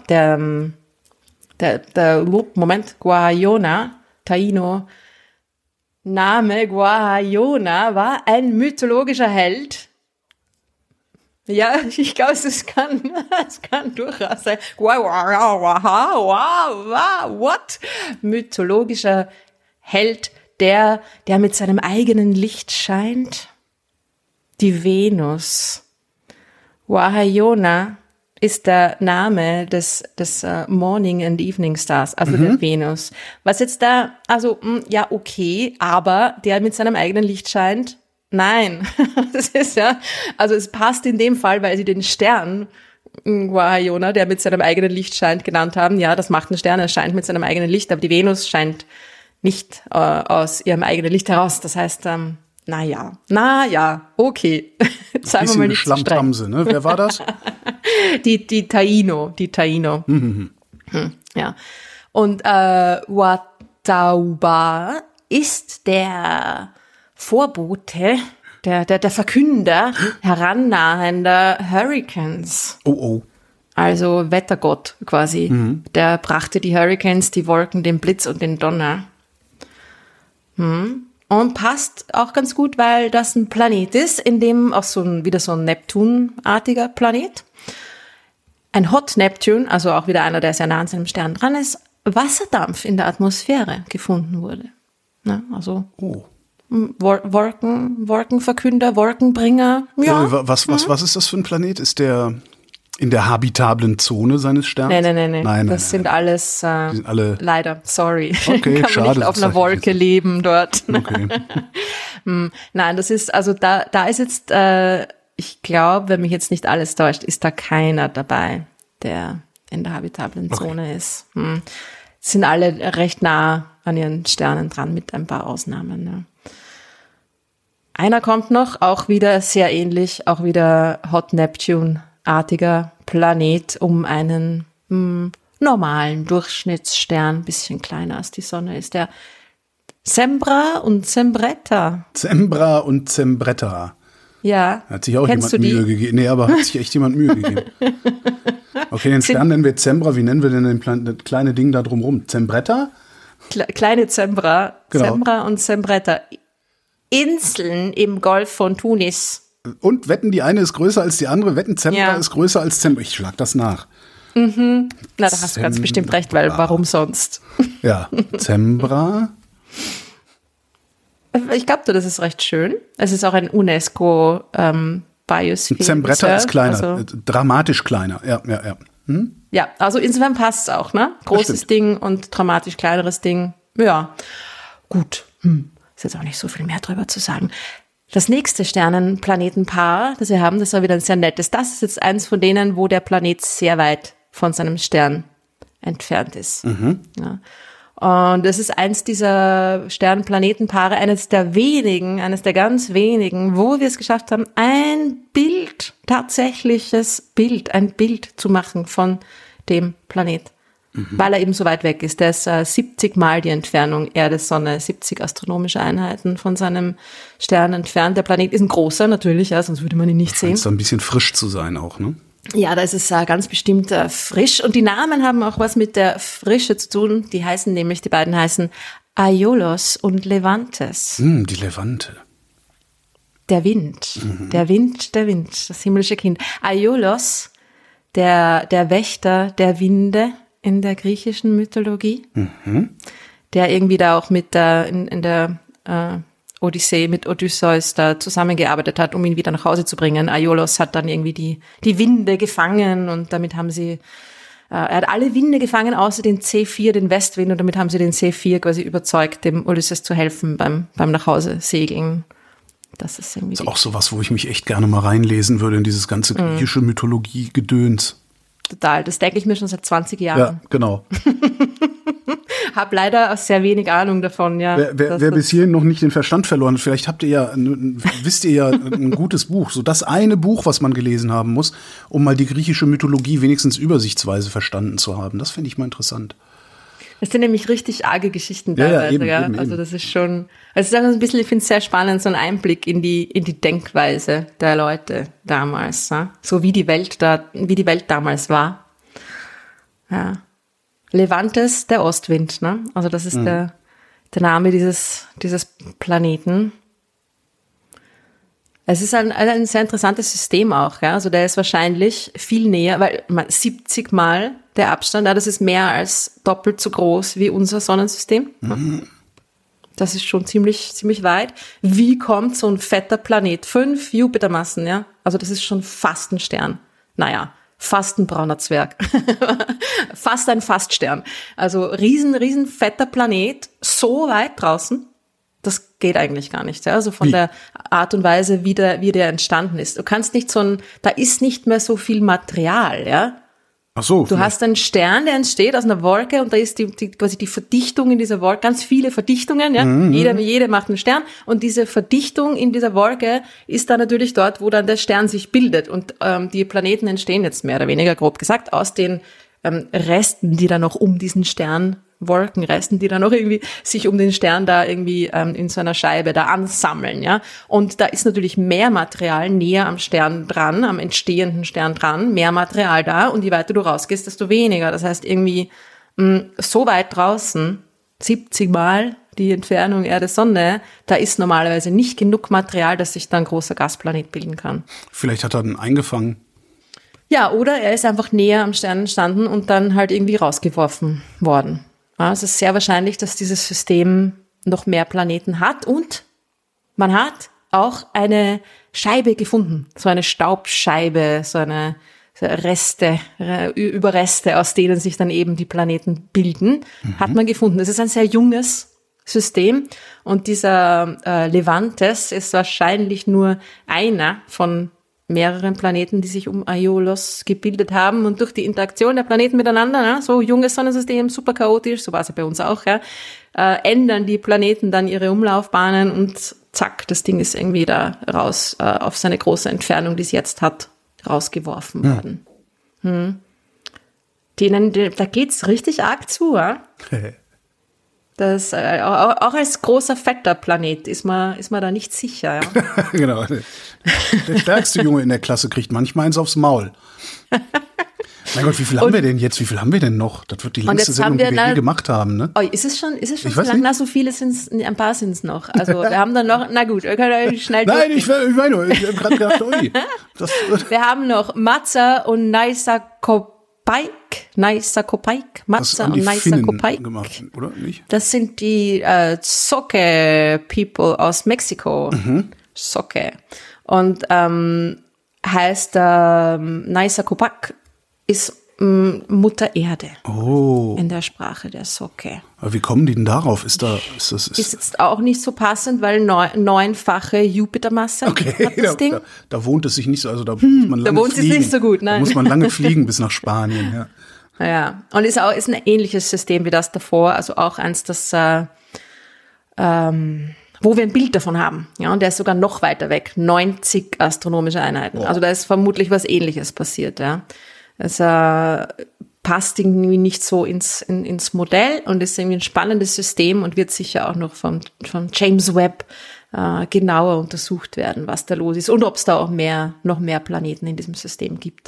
Speaker 3: Guajona, Taino, Name Guajona war ein mythologischer Held. Ja, ich glaube, es kann durchaus sein. What? Mythologischer Held, der mit seinem eigenen Licht scheint. Die Venus. Guajona ist der Name des Morning and Evening Stars, also der Venus. Was jetzt da, also, ja, okay, aber der mit seinem eigenen Licht scheint, nein. Das ist ja, also es passt in dem Fall, weil sie den Stern Guajona, der mit seinem eigenen Licht scheint, genannt haben. Ja, das macht ein Stern, er scheint mit seinem eigenen Licht, aber die Venus scheint nicht aus ihrem eigenen Licht heraus. Das heißt, naja, okay. Seien wir mal nicht zu streng.
Speaker 2: Ne? Wer war das?
Speaker 3: Die Taino. Ja. Und Guatauba ist der Vorbote, der Verkünder herannahender Hurricanes.
Speaker 2: Oh.
Speaker 3: Also Wettergott quasi. Der brachte die Hurricanes, die Wolken, den Blitz und den Donner. Und passt auch ganz gut, weil das ein Planet ist, in dem auch wieder so ein Neptunartiger Planet. Ein Hot Neptune, also auch wieder einer, der sehr nah an seinem Stern dran ist, Wasserdampf in der Atmosphäre gefunden wurde. Ja, also Wolkenverkünder, Wolkenbringer. Ja.
Speaker 2: Was ist das für ein Planet? Ist der in der habitablen Zone seines Sterns?
Speaker 3: Nein. Das sind alles,
Speaker 2: die sind alle
Speaker 3: leider, sorry.
Speaker 2: Okay,
Speaker 3: kann man nicht auf einer Wolke leben dort.
Speaker 2: Okay.
Speaker 3: Nein, das ist, also da ist jetzt, ich glaube, wenn mich jetzt nicht alles täuscht, ist da keiner dabei, der in der habitablen Zone ist. Sind alle recht nah an ihren Sternen dran, mit ein paar Ausnahmen. Ne? Einer kommt noch, auch wieder sehr ähnlich, auch wieder Hot Neptune-artiger Planet um einen normalen Durchschnittsstern, ein bisschen kleiner als die Sonne, ist der Sembra und Sembretta.
Speaker 2: Sembra und Sembretta.
Speaker 3: Ja.
Speaker 2: Hat sich auch
Speaker 3: Kennst
Speaker 2: jemand
Speaker 3: du die?
Speaker 2: Mühe gegeben. Nee, aber hat sich echt jemand Mühe gegeben. Okay, den Stern nennen wir Sembra. Wie nennen wir denn das kleine Ding da drumrum? Sembretta?
Speaker 3: Kleine Sembra.
Speaker 2: Genau.
Speaker 3: Sembra und Sembretta. Inseln im Golf von Tunis.
Speaker 2: Und wetten, die eine ist größer als die andere. Wetten, Sembra
Speaker 3: Ja.
Speaker 2: ist größer als Sembra. Ich schlag das nach.
Speaker 3: Na, da hast du ganz bestimmt recht, weil warum sonst?
Speaker 2: Ja, Sembra.
Speaker 3: Ich glaube, das ist recht schön. Es ist auch ein UNESCO Biosphere.
Speaker 2: Sembretta
Speaker 3: Reserve,
Speaker 2: ist kleiner,
Speaker 3: also,
Speaker 2: dramatisch kleiner. Ja.
Speaker 3: ja, also insofern passt es auch, ne? Großes
Speaker 2: stimmt.
Speaker 3: Ding und dramatisch kleineres Ding. Ja, gut. Ist jetzt auch nicht so viel mehr drüber zu sagen. Das nächste Sternenplanetenpaar, das wir haben, das war wieder ein sehr nettes. Das ist jetzt eins von denen, wo der Planet sehr weit von seinem Stern entfernt ist. Ja. Und das ist eins dieser Sternenplanetenpaare, eines der ganz wenigen, wo wir es geschafft haben, ein Bild zu machen von dem Planet. Weil er eben so weit weg ist. Der ist 70 Mal die Entfernung Erde, Sonne, 70 astronomische Einheiten von seinem Stern entfernt. Der Planet ist ein großer natürlich, ja, sonst würde man ihn nicht sehen.
Speaker 2: Scheint so ein bisschen frisch zu sein auch, ne?
Speaker 3: Ja, da ist es ganz bestimmt frisch. Und die Namen haben auch was mit der Frische zu tun. Die beiden heißen Aiolos und Levantes.
Speaker 2: Die Levante.
Speaker 3: Der Wind, der Wind, das himmlische Kind. Aiolos, der Wächter der Winde in der griechischen Mythologie, der irgendwie da auch mit in der Odyssee mit Odysseus da zusammengearbeitet hat, um ihn wieder nach Hause zu bringen. Aiolos hat dann irgendwie die Winde gefangen und damit haben sie, er hat alle Winde gefangen, außer den C4, den Westwind, und damit haben sie den C4 quasi überzeugt, dem Odysseus zu helfen beim Nachhause segeln. Das ist irgendwie
Speaker 2: Das ist auch sowas, wo ich mich echt gerne mal reinlesen würde in dieses ganze griechische Mythologie-Gedöns.
Speaker 3: total. Das denke ich mir schon seit 20 Jahren.
Speaker 2: Ja, genau.
Speaker 3: Hab leider auch sehr wenig Ahnung davon, ja.
Speaker 2: Wer bis hierhin noch nicht den Verstand verloren hat, vielleicht wisst ihr ja ein gutes Buch. So das eine Buch, was man gelesen haben muss, um mal die griechische Mythologie wenigstens übersichtsweise verstanden zu haben. Das finde ich mal interessant.
Speaker 3: Das sind nämlich richtig arge Geschichten
Speaker 2: Ja,
Speaker 3: teilweise,
Speaker 2: eben.
Speaker 3: Also das ist schon, also es ist auch ein bisschen, ich finde es sehr spannend, so ein Einblick in die Denkweise der Leute damals, ne? So wie die Welt damals war. Ja. Levantes, der Ostwind, ne? Also das ist der Name dieses Planeten. Es ist ein sehr interessantes System auch, ja. Also der ist wahrscheinlich viel näher, weil 70 Mal der Abstand, das ist mehr als doppelt so groß wie unser Sonnensystem. Das ist schon ziemlich weit. Wie kommt so ein fetter Planet? 5 Jupitermassen, ja. Also das ist schon fast ein Stern. Naja, fast ein brauner Zwerg. Fast ein Faststern. Also riesen fetter Planet, so weit draußen. Das geht eigentlich gar nicht, ja. Also von der Art und Weise, wie der entstanden ist. Du kannst nicht da ist nicht mehr so viel Material, ja.
Speaker 2: Ach so.
Speaker 3: Du hast einen Stern, der entsteht aus einer Wolke, und da ist quasi die Verdichtung in dieser Wolke, ganz viele Verdichtungen, ja. Jede macht einen Stern, und diese Verdichtung in dieser Wolke ist dann natürlich dort, wo dann der Stern sich bildet, und die Planeten entstehen jetzt mehr oder weniger, grob gesagt, aus den Resten, die dann noch um diesen Stern, Wolkenresten, die dann noch irgendwie sich um den Stern da irgendwie in so einer Scheibe da ansammeln, ja. Und da ist natürlich mehr Material näher am Stern dran, am entstehenden Stern dran, mehr Material da, und je weiter du rausgehst, desto weniger. Das heißt irgendwie so weit draußen, 70 Mal die Entfernung Erde-Sonne, da ist normalerweise nicht genug Material, dass sich da ein großer Gasplanet bilden kann.
Speaker 2: Vielleicht hat er den eingefangen.
Speaker 3: Ja, oder er ist einfach näher am Stern entstanden und dann halt irgendwie rausgeworfen worden. Ja, es ist sehr wahrscheinlich, dass dieses System noch mehr Planeten hat, und man hat auch eine Scheibe gefunden, so eine Staubscheibe, so Überreste, aus denen sich dann eben die Planeten bilden, hat man gefunden. Es ist ein sehr junges System, und dieser Levantes ist wahrscheinlich nur einer von mehreren Planeten, die sich um Aiolos gebildet haben, und durch die Interaktion der Planeten miteinander, ja, so junges Sonnensystem, super chaotisch, so war es ja bei uns auch, ja, ändern die Planeten dann ihre Umlaufbahnen, und zack, das Ding ist irgendwie da raus, auf seine große Entfernung, die es jetzt hat, rausgeworfen worden. Da geht's richtig arg zu, ja? Das, auch als großer, fetter Planet ist man da nicht sicher. Ja?
Speaker 2: Genau. Der stärkste Junge in der Klasse kriegt manchmal eins aufs Maul. Mein Gott, wie viel haben wir denn jetzt? Wie viel haben wir denn noch? Das wird die längste Sendung, die wir je gemacht haben, ne?
Speaker 3: Oh, ist es schon so lang? Na, so viele sind's, ein paar sind's noch. Also, wir haben dann noch, na gut, wir können schnell.
Speaker 2: Nein, ich meine nur, ich habe gerade gedacht, ui.
Speaker 3: Wir haben noch Matza und Naisa Kopaik. Matza und Naisa Kopaik
Speaker 2: gemacht, oder nicht?
Speaker 3: Das sind die Zoque-People aus Mexiko. Zoque. Und heißt Naisa Kopaik ist Mutter Erde.
Speaker 2: Oh.
Speaker 3: In der Sprache der Zoque.
Speaker 2: Aber wie kommen die denn darauf? Ist
Speaker 3: jetzt auch nicht so passend, weil 9-fache Jupitermasse hat das Ding.
Speaker 2: Da wohnt es sich nicht so, also da muss man lange
Speaker 3: da wohnt es nicht so gut, nein.
Speaker 2: Da muss man lange fliegen bis nach Spanien, ja.
Speaker 3: Ja, und ist ein ähnliches System wie das davor, also auch eins, das wo wir ein Bild davon haben. Ja, und der ist sogar noch weiter weg, 90 astronomische Einheiten. Oh. Also da ist vermutlich was Ähnliches passiert, ja. Es passt irgendwie nicht so ins Modell und ist irgendwie ein spannendes System und wird sicher auch noch vom James Webb genauer untersucht werden, was da los ist und ob es da auch noch mehr Planeten in diesem System gibt.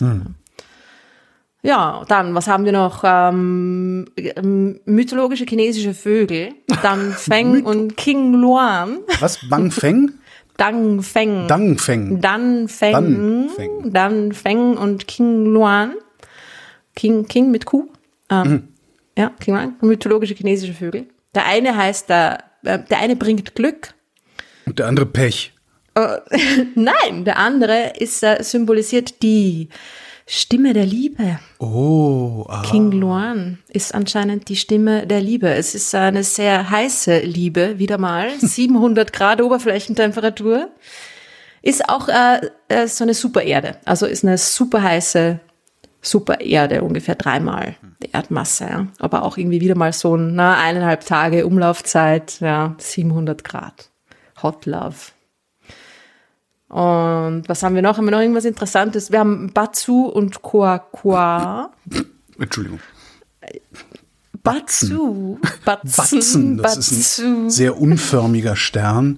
Speaker 3: Ja, dann, was haben wir noch? Mythologische chinesische Vögel. Dang Feng und King Luan.
Speaker 2: Was? Bang Feng?
Speaker 3: Dang Feng.
Speaker 2: Dang Feng.
Speaker 3: Dan Feng und King Luan. King mit Q. Ja, King Luan. Mythologische chinesische Vögel. Der eine heißt, der eine bringt Glück.
Speaker 2: Und der andere Pech.
Speaker 3: Nein, der andere symbolisiert die Stimme der Liebe.
Speaker 2: Oh.
Speaker 3: King Luan ist anscheinend die Stimme der Liebe. Es ist eine sehr heiße Liebe, wieder mal. 700 Grad Oberflächentemperatur. Ist auch so eine Supererde. Also ist eine super heiße Supererde, ungefähr 3-mal die Erdmasse. Ja. Aber auch irgendwie wieder mal so 1,5 Tage Umlaufzeit. Ja, 700 Grad. Hot Love. Und was haben wir noch? Haben wir noch irgendwas Interessantes? Wir haben Batsu und Koakua.
Speaker 2: Entschuldigung.
Speaker 3: Batzen.
Speaker 2: Das ist ein sehr unförmiger Stern.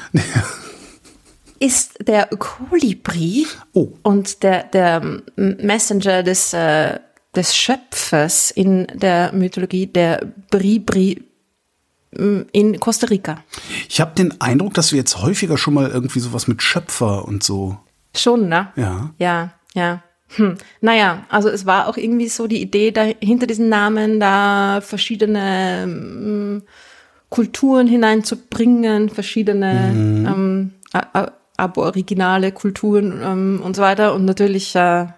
Speaker 3: Ist der Kolibri und der Messenger des Schöpfers in der Mythologie, der Bribri in Costa Rica.
Speaker 2: Ich habe den Eindruck, dass wir jetzt häufiger schon mal irgendwie sowas mit Schöpfer und so.
Speaker 3: Schon, ne?
Speaker 2: Ja.
Speaker 3: Ja. Naja, also es war auch irgendwie so die Idee hinter diesen Namen, da verschiedene Kulturen hineinzubringen, verschiedene aboriginale Kulturen und so weiter. Und natürlich,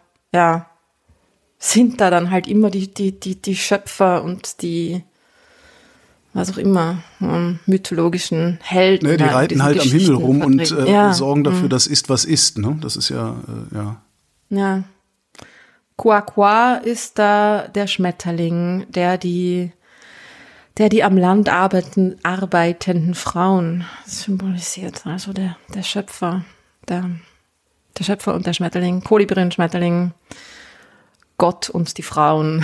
Speaker 3: sind da dann halt immer die Schöpfer und die was auch immer, mythologischen Helden.
Speaker 2: Ne, die reiten halt am Himmel rum und sorgen dafür, dass ist, was ist. Ne? Das ist ja.
Speaker 3: Ja. Koakua ist da der Schmetterling, der die am Land arbeitenden Frauen symbolisiert. Also der Schöpfer, der Schöpfer und der Schmetterling, Kolibri und Schmetterling, Gott und die Frauen.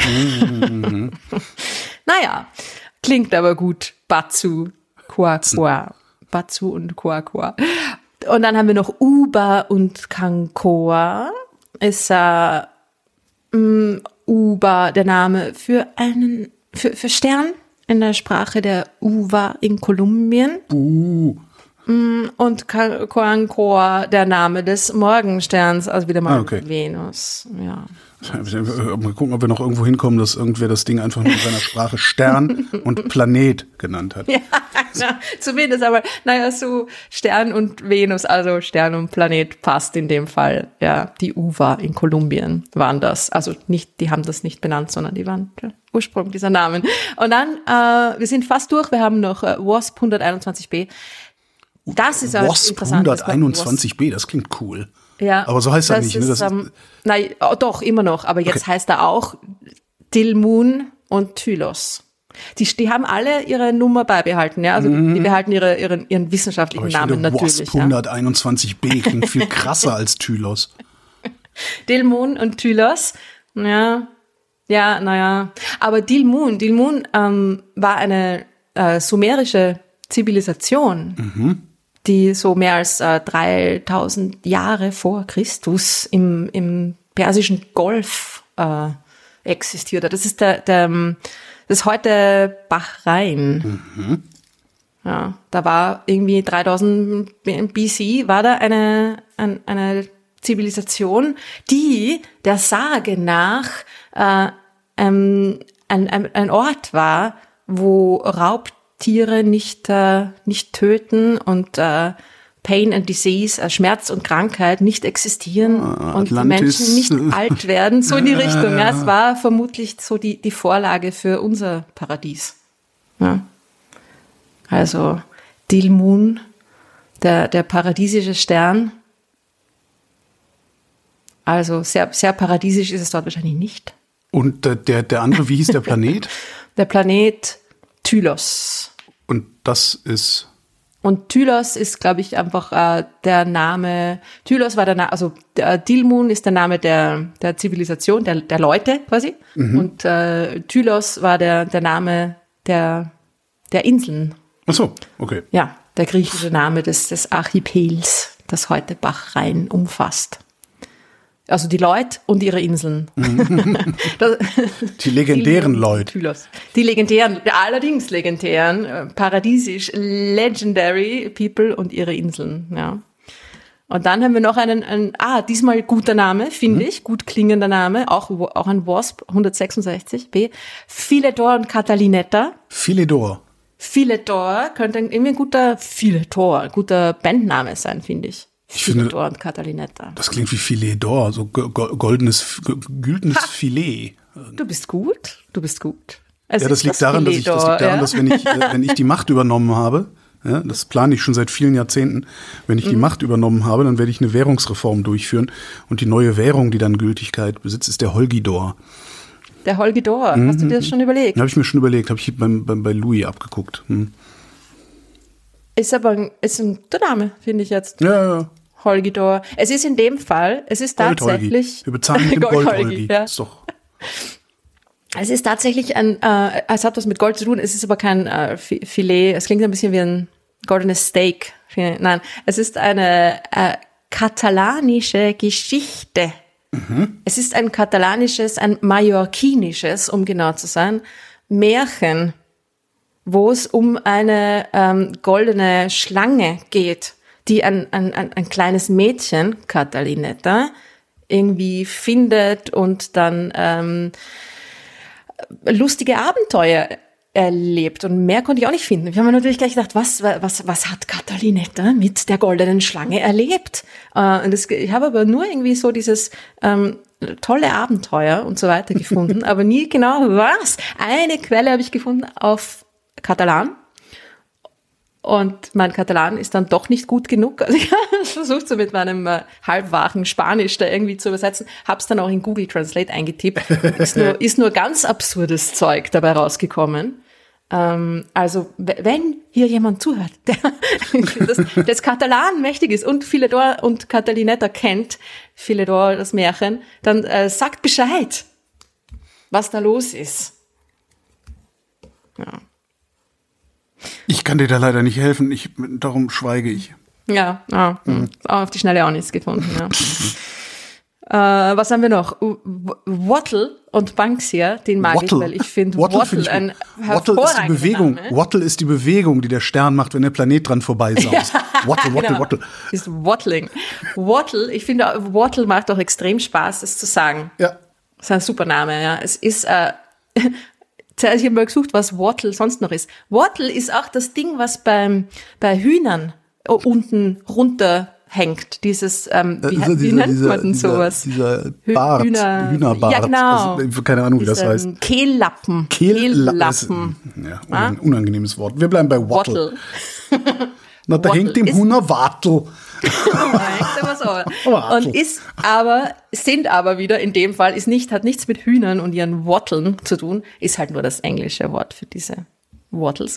Speaker 3: Naja. Klingt aber gut. Batsu, Koakua. Batsu und Koakua. Und dann haben wir noch Uba und Kankoa. Ist Uba der Name für Stern in der Sprache der Uva in Kolumbien. Und Koankoa der Name des Morgensterns, also wieder mal Venus. Ja.
Speaker 2: Mal gucken, ob wir noch irgendwo hinkommen, dass irgendwer das Ding einfach nur in seiner Sprache Stern und Planet genannt hat.
Speaker 3: Ja, zumindest, aber so Stern und Venus, also Stern und Planet passt in dem Fall. Ja, die Uva in Kolumbien waren das. Also nicht, die haben das nicht benannt, sondern die waren der Ursprung dieser Namen. Und dann, wir sind fast durch, wir haben noch WASP 121b. Das ist
Speaker 2: WASP
Speaker 3: interessant.
Speaker 2: 121b, das klingt cool.
Speaker 3: Ja,
Speaker 2: aber so heißt er nicht.
Speaker 3: Ist, nein, doch, immer noch. Aber jetzt heißt er auch Dilmun und Tylos. Die haben alle ihre Nummer beibehalten. Ja? Also die behalten ihren wissenschaftlichen Namen natürlich.
Speaker 2: WASP 121b klingt viel krasser als Tylos.
Speaker 3: Dilmun und Tylos. Ja, Ja, naja. Aber Dilmun war eine sumerische Zivilisation, die so mehr als 3000 Jahre vor Christus im Persischen Golf existiert. Das ist das ist heute Bahrain. Ja, da war irgendwie 3000 BC war da eine Zivilisation, die der Sage nach ein Ort war, wo Raubtiere nicht töten und Pain and Disease, Schmerz und Krankheit nicht existieren und die Menschen nicht alt werden, so in die Richtung. Ja, es war vermutlich so die Vorlage für unser Paradies. Ja. Also Dilmun, der paradiesische Stern. Also sehr, sehr paradiesisch ist es dort wahrscheinlich nicht.
Speaker 2: Und der andere, wie hieß der Planet?
Speaker 3: Der Planet Tylos.
Speaker 2: Und das ist...
Speaker 3: Und Tylos ist, glaube ich, einfach der Name, Tylos war der Name, also Dilmun ist der Name der Zivilisation, der Leute quasi. Und Tylos war der Name der Inseln.
Speaker 2: Ach so, okay.
Speaker 3: Ja, der griechische Name des Archipels, das heute Bahrain umfasst. Also die Leute und ihre Inseln.
Speaker 2: Die legendären Leute.
Speaker 3: Die legendären, allerdings legendären, paradiesisch, legendary people und ihre Inseln, ja. Und dann haben wir noch diesmal guter Name, finde ich, gut klingender Name, auch ein Wasp, 166b, Philedor und Catalinetta.
Speaker 2: Philedor
Speaker 3: könnte irgendwie ein guter Bandname sein, finde ich. Philedor und Catalinetta.
Speaker 2: Das klingt wie Filet d'Or, so güldenes Filet.
Speaker 3: Du bist gut.
Speaker 2: Ja, das liegt daran, dass wenn ich die Macht übernommen habe, ja, das plane ich schon seit vielen Jahrzehnten, wenn ich die Macht übernommen habe, dann werde ich eine Währungsreform durchführen und die neue Währung, die dann Gültigkeit besitzt, ist der Holgidor.
Speaker 3: Der Holgidor, hast du dir das schon überlegt?
Speaker 2: Habe ich mir schon überlegt, habe ich bei Louis abgeguckt.
Speaker 3: Ist ein guter Name, finde ich jetzt.
Speaker 2: Ja.
Speaker 3: Holgidor. Es ist in dem Fall, es ist tatsächlich...
Speaker 2: Wir bezahlen mit dem Gold-Holgi.
Speaker 3: Ja.
Speaker 2: Ist doch...
Speaker 3: Es ist tatsächlich es hat was mit Gold zu tun, es ist aber kein Filet, es klingt ein bisschen wie ein goldenes Steak. Nein, es ist eine katalanische Geschichte. Es ist ein katalanisches, ein mallorquinisches, um genau zu sein, Märchen, wo es um eine goldene Schlange geht, die ein kleines Mädchen, Catalinetta, irgendwie findet und dann lustige Abenteuer erlebt. Und mehr konnte ich auch nicht finden. Ich habe mir natürlich gleich gedacht, was hat Catalinetta mit der goldenen Schlange erlebt? Ich habe aber nur irgendwie so dieses tolle Abenteuer und so weiter gefunden, aber nie genau was. Eine Quelle habe ich gefunden auf Katalan. Und mein Katalan ist dann doch nicht gut genug. Also ich habe versucht, so mit meinem halbwachen Spanisch da irgendwie zu übersetzen. Hab's dann auch in Google Translate eingetippt. Ist nur ganz absurdes Zeug dabei rausgekommen. Also wenn hier jemand zuhört, der das Katalan mächtig ist und Philedor und Catalinetta kennt, Philedor, das Märchen, dann sagt Bescheid, was da los ist. Ja.
Speaker 2: Ich kann dir da leider nicht helfen, darum schweige ich.
Speaker 3: Ja, auf die Schnelle auch nichts gefunden. Ja. Was haben wir noch? Wattle und Banksia, den mag ich, weil ich finde Wattle ein hervorragender Name.
Speaker 2: Wattle ist die Bewegung, die der Stern macht, wenn der Planet dran vorbeisaust. Wattle.
Speaker 3: Ist Wattling. Wattle, ich finde, Wattle macht auch extrem Spaß, das zu sagen.
Speaker 2: Ja.
Speaker 3: Das ist ein super Name, ja. Es ist, ich habe mal gesucht, was Wattle sonst noch ist. Wattle ist auch das Ding, was bei Hühnern unten runterhängt. Dieses, wie nennt man denn sowas?
Speaker 2: Dieser Bart, Hühnerbart.
Speaker 3: Ja, genau.
Speaker 2: Also, keine Ahnung, wie das heißt.
Speaker 3: Kehllappen.
Speaker 2: Kehllappen. Ja, ein unangenehmes Wort. Wir bleiben bei Wattle. Na, da hängt dem Huhn ein Wattel.
Speaker 3: Und sind aber wieder in dem Fall, hat nichts mit Hühnern und ihren Watteln zu tun, ist halt nur das englische Wort für diese Wattles.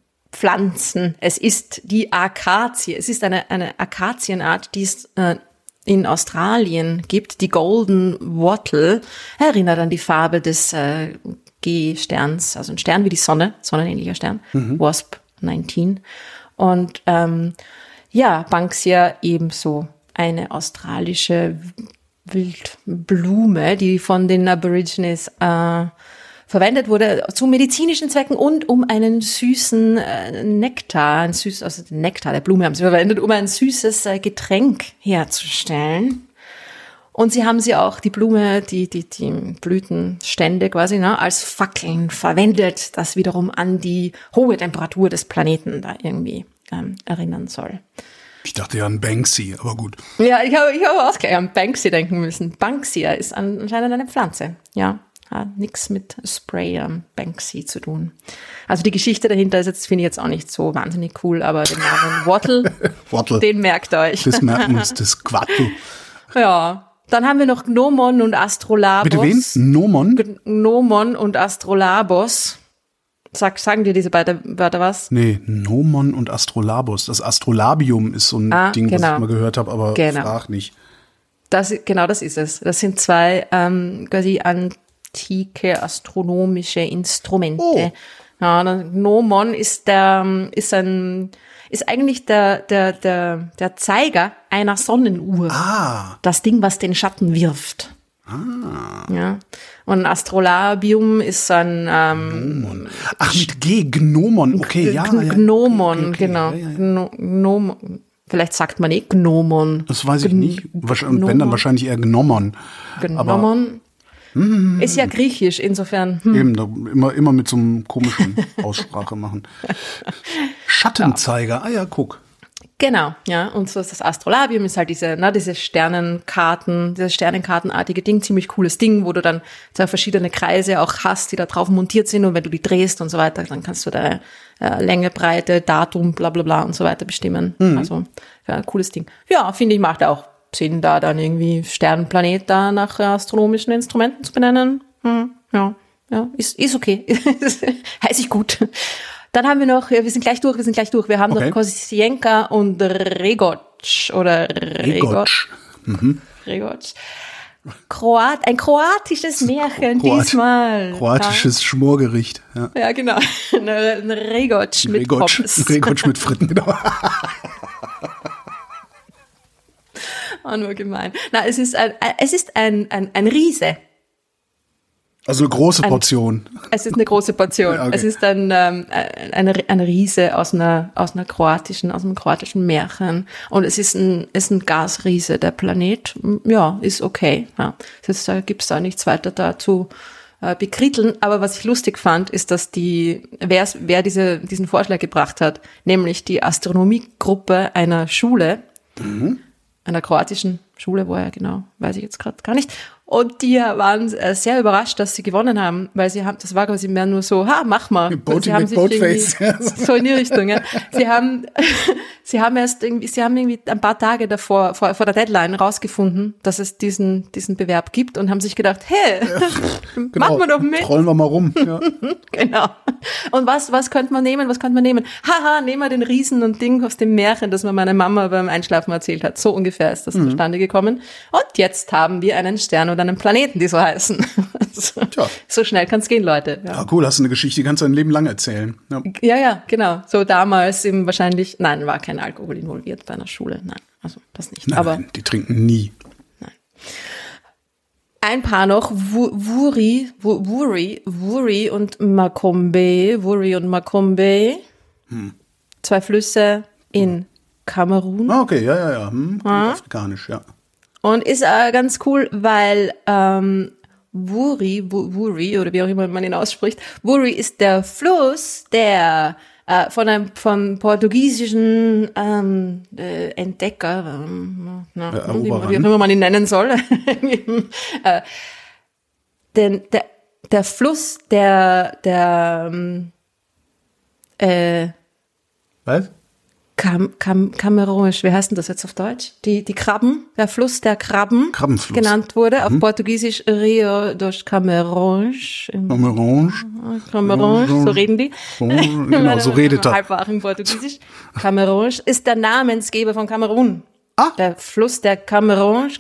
Speaker 3: Pflanzen. Es ist die Akazie. Es ist eine Akazienart, die ist in Australien gibt, die Golden Wattle, erinnert an die Farbe des G-Sterns, also ein Stern wie die Sonne, sonnenähnlicher Stern, WASP 19. Und Banksia ebenso eine australische Wildblume, die von den Aborigines verwendet wurde zu medizinischen Zwecken und um einen süßen Nektar, also den Nektar der Blume haben sie verwendet, um ein süßes Getränk herzustellen. Und sie haben auch, die Blume, die Blütenstände quasi, als Fackeln verwendet, das wiederum an die hohe Temperatur des Planeten da irgendwie erinnern soll.
Speaker 2: Ich dachte ja an Banksy, aber gut.
Speaker 3: Ja, ich habe auch gleich an Banksy denken müssen. Banksia ist anscheinend eine Pflanze, ja. Hat nichts mit Spray Banksy zu tun. Also die Geschichte dahinter ist jetzt, finde ich jetzt auch nicht so wahnsinnig cool, aber den Namen Wattle, den merkt euch.
Speaker 2: Das merken wir uns, das Quattel.
Speaker 3: Ja, dann haben wir noch Gnomon und Astrolabos.
Speaker 2: Bitte wen? Gnomon?
Speaker 3: Gnomon und Astrolabos. Sagen dir diese beiden Wörter was?
Speaker 2: Nee, Gnomon und Astrolabos. Das Astrolabium ist so ein Ding, was ich mal gehört habe, aber frag nicht. Das ist es. Das sind zwei quasi antike astronomische Instrumente. Oh.
Speaker 3: Ja, der Gnomon ist eigentlich der Zeiger einer Sonnenuhr. Das Ding, was den Schatten wirft. Ja. Und ein Astrolabium ist ein
Speaker 2: Gnomon. Ach, mit G, Gnomon. Okay, ja.
Speaker 3: Gnomon,
Speaker 2: okay.
Speaker 3: genau.
Speaker 2: Ja.
Speaker 3: Gnomon. Vielleicht sagt man
Speaker 2: Gnomon. Das weiß ich nicht. Und wenn, dann wahrscheinlich eher Gnomon.
Speaker 3: Gnomon. Ist ja griechisch, insofern.
Speaker 2: Eben, immer mit so einem komischen Aussprache machen. Schattenzeiger, ja, guck.
Speaker 3: Genau, ja, und so ist das Astrolabium, ist halt diese Sternenkartenartige Ding, ziemlich cooles Ding, wo du dann zwei verschiedene Kreise auch hast, die da drauf montiert sind, und wenn du die drehst und so weiter, dann kannst du da Länge, Breite, Datum, bla bla bla und so weiter bestimmen. Also, ja, cooles Ding. Ja, finde ich, macht auch Sinn, da dann irgendwie Sternenplanet da nach astronomischen Instrumenten zu benennen. Ja, ist okay. Heiß ich gut. Dann haben wir noch, wir sind gleich durch. Wir haben noch Kosienka und Regotsch oder Regotsch. Regotsch. Ein kroatisches Märchen diesmal.
Speaker 2: Kroatisches Schmorgericht.
Speaker 3: Ja, genau. Ein Regotsch mit Pommes.
Speaker 2: Regotsch mit Fritten, genau.
Speaker 3: Oh, nur gemein. Na, es ist ein Riese.
Speaker 2: Also eine große Portion.
Speaker 3: Es ist eine große Portion. Ja, okay. Es ist ein Riese aus einem kroatischen Märchen. Und es ist ein Gasriese. Der Planet, ja, ist okay. Ja. Jetzt gibt's da nichts weiter dazu bekritteln. Aber was ich lustig fand, ist, dass wer diesen Vorschlag gebracht hat, nämlich die Astronomiegruppe einer Schule, einer kroatischen Schule, woher genau, weiß ich jetzt gerade gar nicht. Und die waren sehr überrascht, dass sie gewonnen haben, weil das war quasi mehr nur so, mach mal.
Speaker 2: Boating with Boatface.
Speaker 3: So in die Richtung, ja. Sie haben irgendwie ein paar Tage davor, vor der Deadline rausgefunden, dass es diesen Bewerb gibt, und haben sich gedacht, hey, machen wir doch mit.
Speaker 2: Rollen wir mal rum, ja.
Speaker 3: Genau. Und was könnte man nehmen? Haha, nehmen wir den Riesen und Ding aus dem Märchen, das mir meine Mama beim Einschlafen erzählt hat. So ungefähr ist das zustande gekommen. Und jetzt haben wir einen Stern oder einen Planeten, die so heißen. So schnell kann es gehen, Leute.
Speaker 2: Ja, cool, hast du eine Geschichte, die kannst du dein Leben lang erzählen.
Speaker 3: Ja, genau. So damals nein, war kein Alkohol involviert bei einer Schule. Nein, also das nicht.
Speaker 2: Nein, die trinken nie.
Speaker 3: Nein. Ein paar noch, Wuri und Makombe. Zwei Flüsse in Kamerun.
Speaker 2: Okay, ja. Afrikanisch, ja.
Speaker 3: Und ist ganz cool, weil Wuri, oder wie auch immer man ihn ausspricht, Wuri ist der Fluss, der von portugiesischen Entdecker, wie auch immer man ihn nennen soll, der Fluss
Speaker 2: was?
Speaker 3: Kamerunisch, wie heißt denn das jetzt auf Deutsch? Die Krabben, der Fluss der Krabben genannt wurde, auf Portugiesisch Rio dos Camarões. Camarões, so reden die.
Speaker 2: Genau, so redet er.
Speaker 3: Halbwachen Portugiesisch. Camarões ist der Namensgeber von Kamerun. Der Fluss der Kamerun,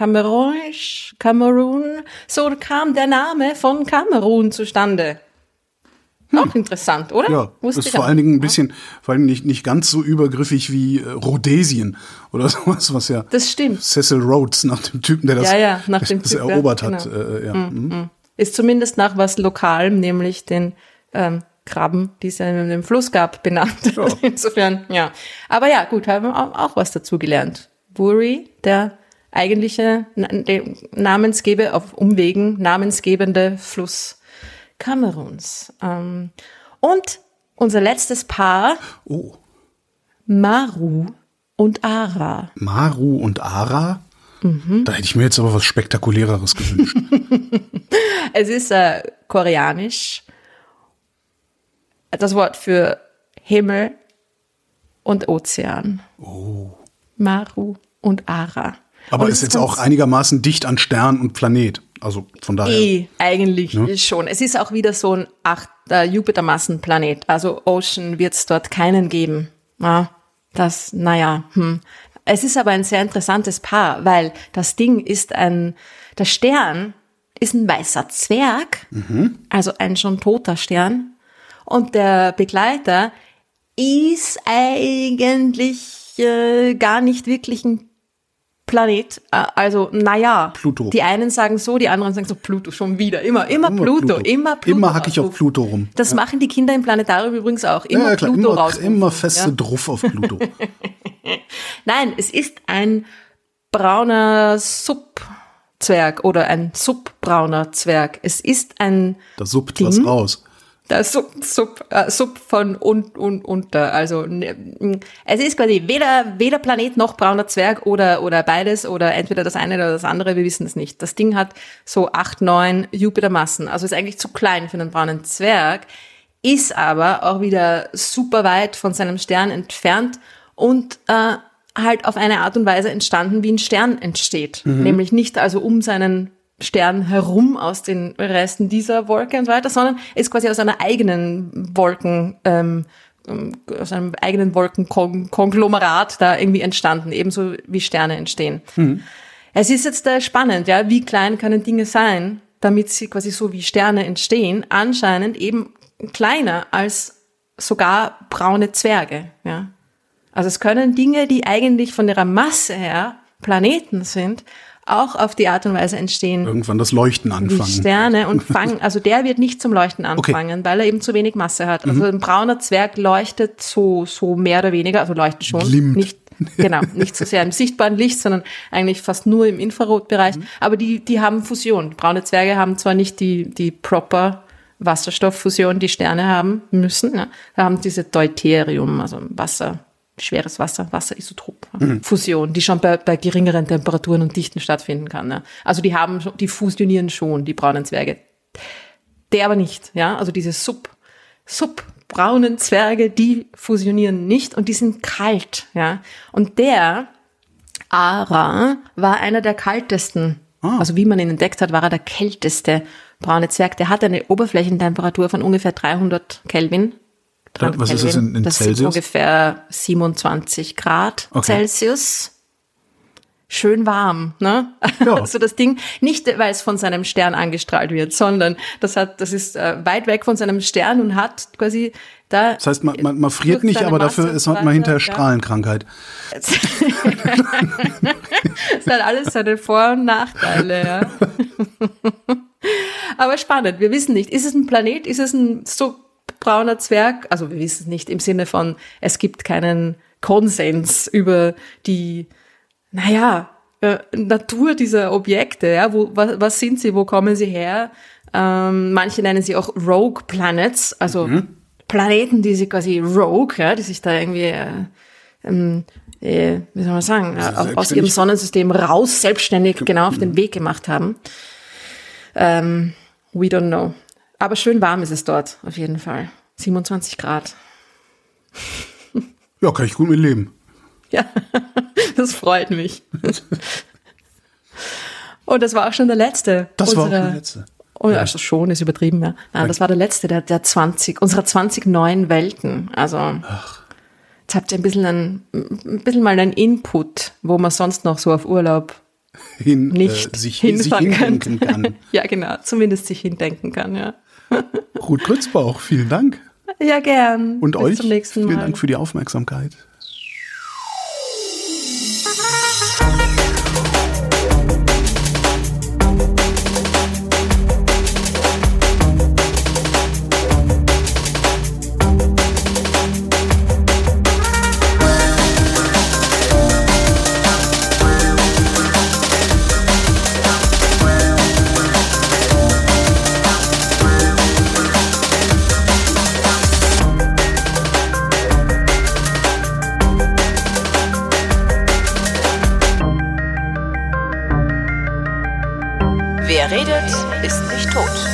Speaker 3: so kam der Name von Kamerun zustande. Auch interessant, oder?
Speaker 2: Ja, ist vor allen Dingen ein bisschen, vor allem nicht ganz so übergriffig wie Rhodesien oder sowas, was ja
Speaker 3: das stimmt.
Speaker 2: Cecil Rhodes nach dem Typen, der das erobert hat.
Speaker 3: Genau. Ist zumindest nach was Lokalem, nämlich den Krabben, die es in dem Fluss gab, benannt. Ja. Insofern, ja. Aber ja, gut, haben wir auch was dazu gelernt. Buri, der eigentliche Namensgeber, auf Umwegen namensgebende Fluss Kameruns. Und unser letztes Paar, Maru und Ara.
Speaker 2: Maru und Ara? Da hätte ich mir jetzt aber was Spektakuläreres gewünscht.
Speaker 3: Es ist koreanisch. Das Wort für Himmel und Ozean. Maru und Ara.
Speaker 2: Aber ist jetzt auch einigermaßen dicht an Stern und Planet. Also von daher.
Speaker 3: Eigentlich schon. Es ist auch wieder so ein Jupitermassenplanet. Also Ocean wird es dort keinen geben. Ja, es ist aber ein sehr interessantes Paar, weil das Ding ist der Stern ist ein weißer Zwerg, also ein schon toter Stern. Und der Begleiter ist eigentlich gar nicht wirklich ein Planet, also
Speaker 2: Pluto.
Speaker 3: Die einen sagen so, die anderen sagen so, Pluto schon wieder, immer Pluto.
Speaker 2: Immer hacke ich auf Pluto rum.
Speaker 3: Das machen die Kinder im Planetarium übrigens auch, immer
Speaker 2: klar,
Speaker 3: Pluto raus.
Speaker 2: Immer feste Druff auf Pluto.
Speaker 3: Nein, es ist ein brauner Subzwerg oder ein subbrauner Zwerg. Es ist ein
Speaker 2: Da suppt was raus.
Speaker 3: Der Sub von unter. Also es ist quasi weder Planet noch brauner Zwerg oder beides oder entweder das eine oder das andere, wir wissen es nicht. Das Ding hat so 8, 9 Jupitermassen, also ist eigentlich zu klein für einen braunen Zwerg, ist aber auch wieder super weit von seinem Stern entfernt und halt auf eine Art und Weise entstanden, wie ein Stern entsteht. Nämlich nicht also um seinen Stern herum aus den Resten dieser Wolke und so weiter, sondern ist quasi aus einer eigenen Wolkenkonglomerat da irgendwie entstanden, ebenso wie Sterne entstehen. Es ist jetzt spannend, ja, wie klein können Dinge sein, damit sie quasi so wie Sterne entstehen, anscheinend eben kleiner als sogar braune Zwerge, ja. Also es können Dinge, die eigentlich von ihrer Masse her Planeten sind, auch auf die Art und Weise entstehen.
Speaker 2: Irgendwann das Leuchten anfangen.
Speaker 3: Wie Sterne und also der wird nicht zum Leuchten anfangen, weil er eben zu wenig Masse hat. Also ein brauner Zwerg leuchtet so mehr oder weniger, also leuchtet schon.
Speaker 2: Glimmt.
Speaker 3: Nicht so sehr im sichtbaren Licht, sondern eigentlich fast nur im Infrarotbereich. Aber die haben Fusion. Braune Zwerge haben zwar nicht die proper Wasserstofffusion, die Sterne haben müssen. Ja. Da haben diese Deuterium, also Wasser, schweres Wasserisotop, Fusion, die schon bei geringeren Temperaturen und Dichten stattfinden kann. Ja. Also die fusionieren schon, die braunen Zwerge. Der aber nicht, ja. Also diese subbraunen Zwerge, die fusionieren nicht und die sind kalt, ja. Und der Ara war einer der kaltesten. Also wie man ihn entdeckt hat, war er der kälteste braune Zwerg. Der hat eine Oberflächentemperatur von ungefähr 300 Kelvin.
Speaker 2: Was ist das in
Speaker 3: das
Speaker 2: Celsius?
Speaker 3: Sind ungefähr 27 Grad Celsius. Schön warm, ne?
Speaker 2: Ja.
Speaker 3: Also das Ding, nicht weil es von seinem Stern angestrahlt wird, sondern das ist weit weg von seinem Stern und hat quasi da.
Speaker 2: Das heißt, man friert nicht, aber dafür hat man hinterher Strahlenkrankheit.
Speaker 3: Es hat alles seine Vor- und Nachteile, ja. Aber spannend, wir wissen nicht, ist es ein Planet, ist es ein brauner Zwerg, also wir wissen es nicht im Sinne von, es gibt keinen Konsens über die, Natur dieser Objekte, ja, was sind sie, wo kommen sie her? Manche nennen sie auch Rogue Planets, also Planeten, die sie quasi rogue, ja, die sich da irgendwie, wie soll man sagen, aus ihrem Sonnensystem raus, selbstständig, genau auf den Weg gemacht haben. We don't know. Aber schön warm ist es dort, auf jeden Fall. 27 Grad.
Speaker 2: Ja, kann ich gut mit leben.
Speaker 3: Ja, das freut mich. Und das war auch schon der letzte. Also schon, ist übertrieben, ja. Das war der letzte, der 20, unserer 20 neuen Welten. Also Jetzt habt ihr ein bisschen mal einen Input, wo man sonst noch so auf Urlaub nicht
Speaker 2: sich
Speaker 3: hinfahren
Speaker 2: hindenken kann.
Speaker 3: Ja, genau, zumindest sich hindenken kann, ja.
Speaker 2: Ruth Grützbauch, vielen Dank.
Speaker 3: Ja, gern.
Speaker 2: Und
Speaker 3: Bis
Speaker 2: euch,
Speaker 3: zum nächsten Mal.
Speaker 2: vielen Dank für die Aufmerksamkeit.
Speaker 1: Wer redet, ist nicht tot.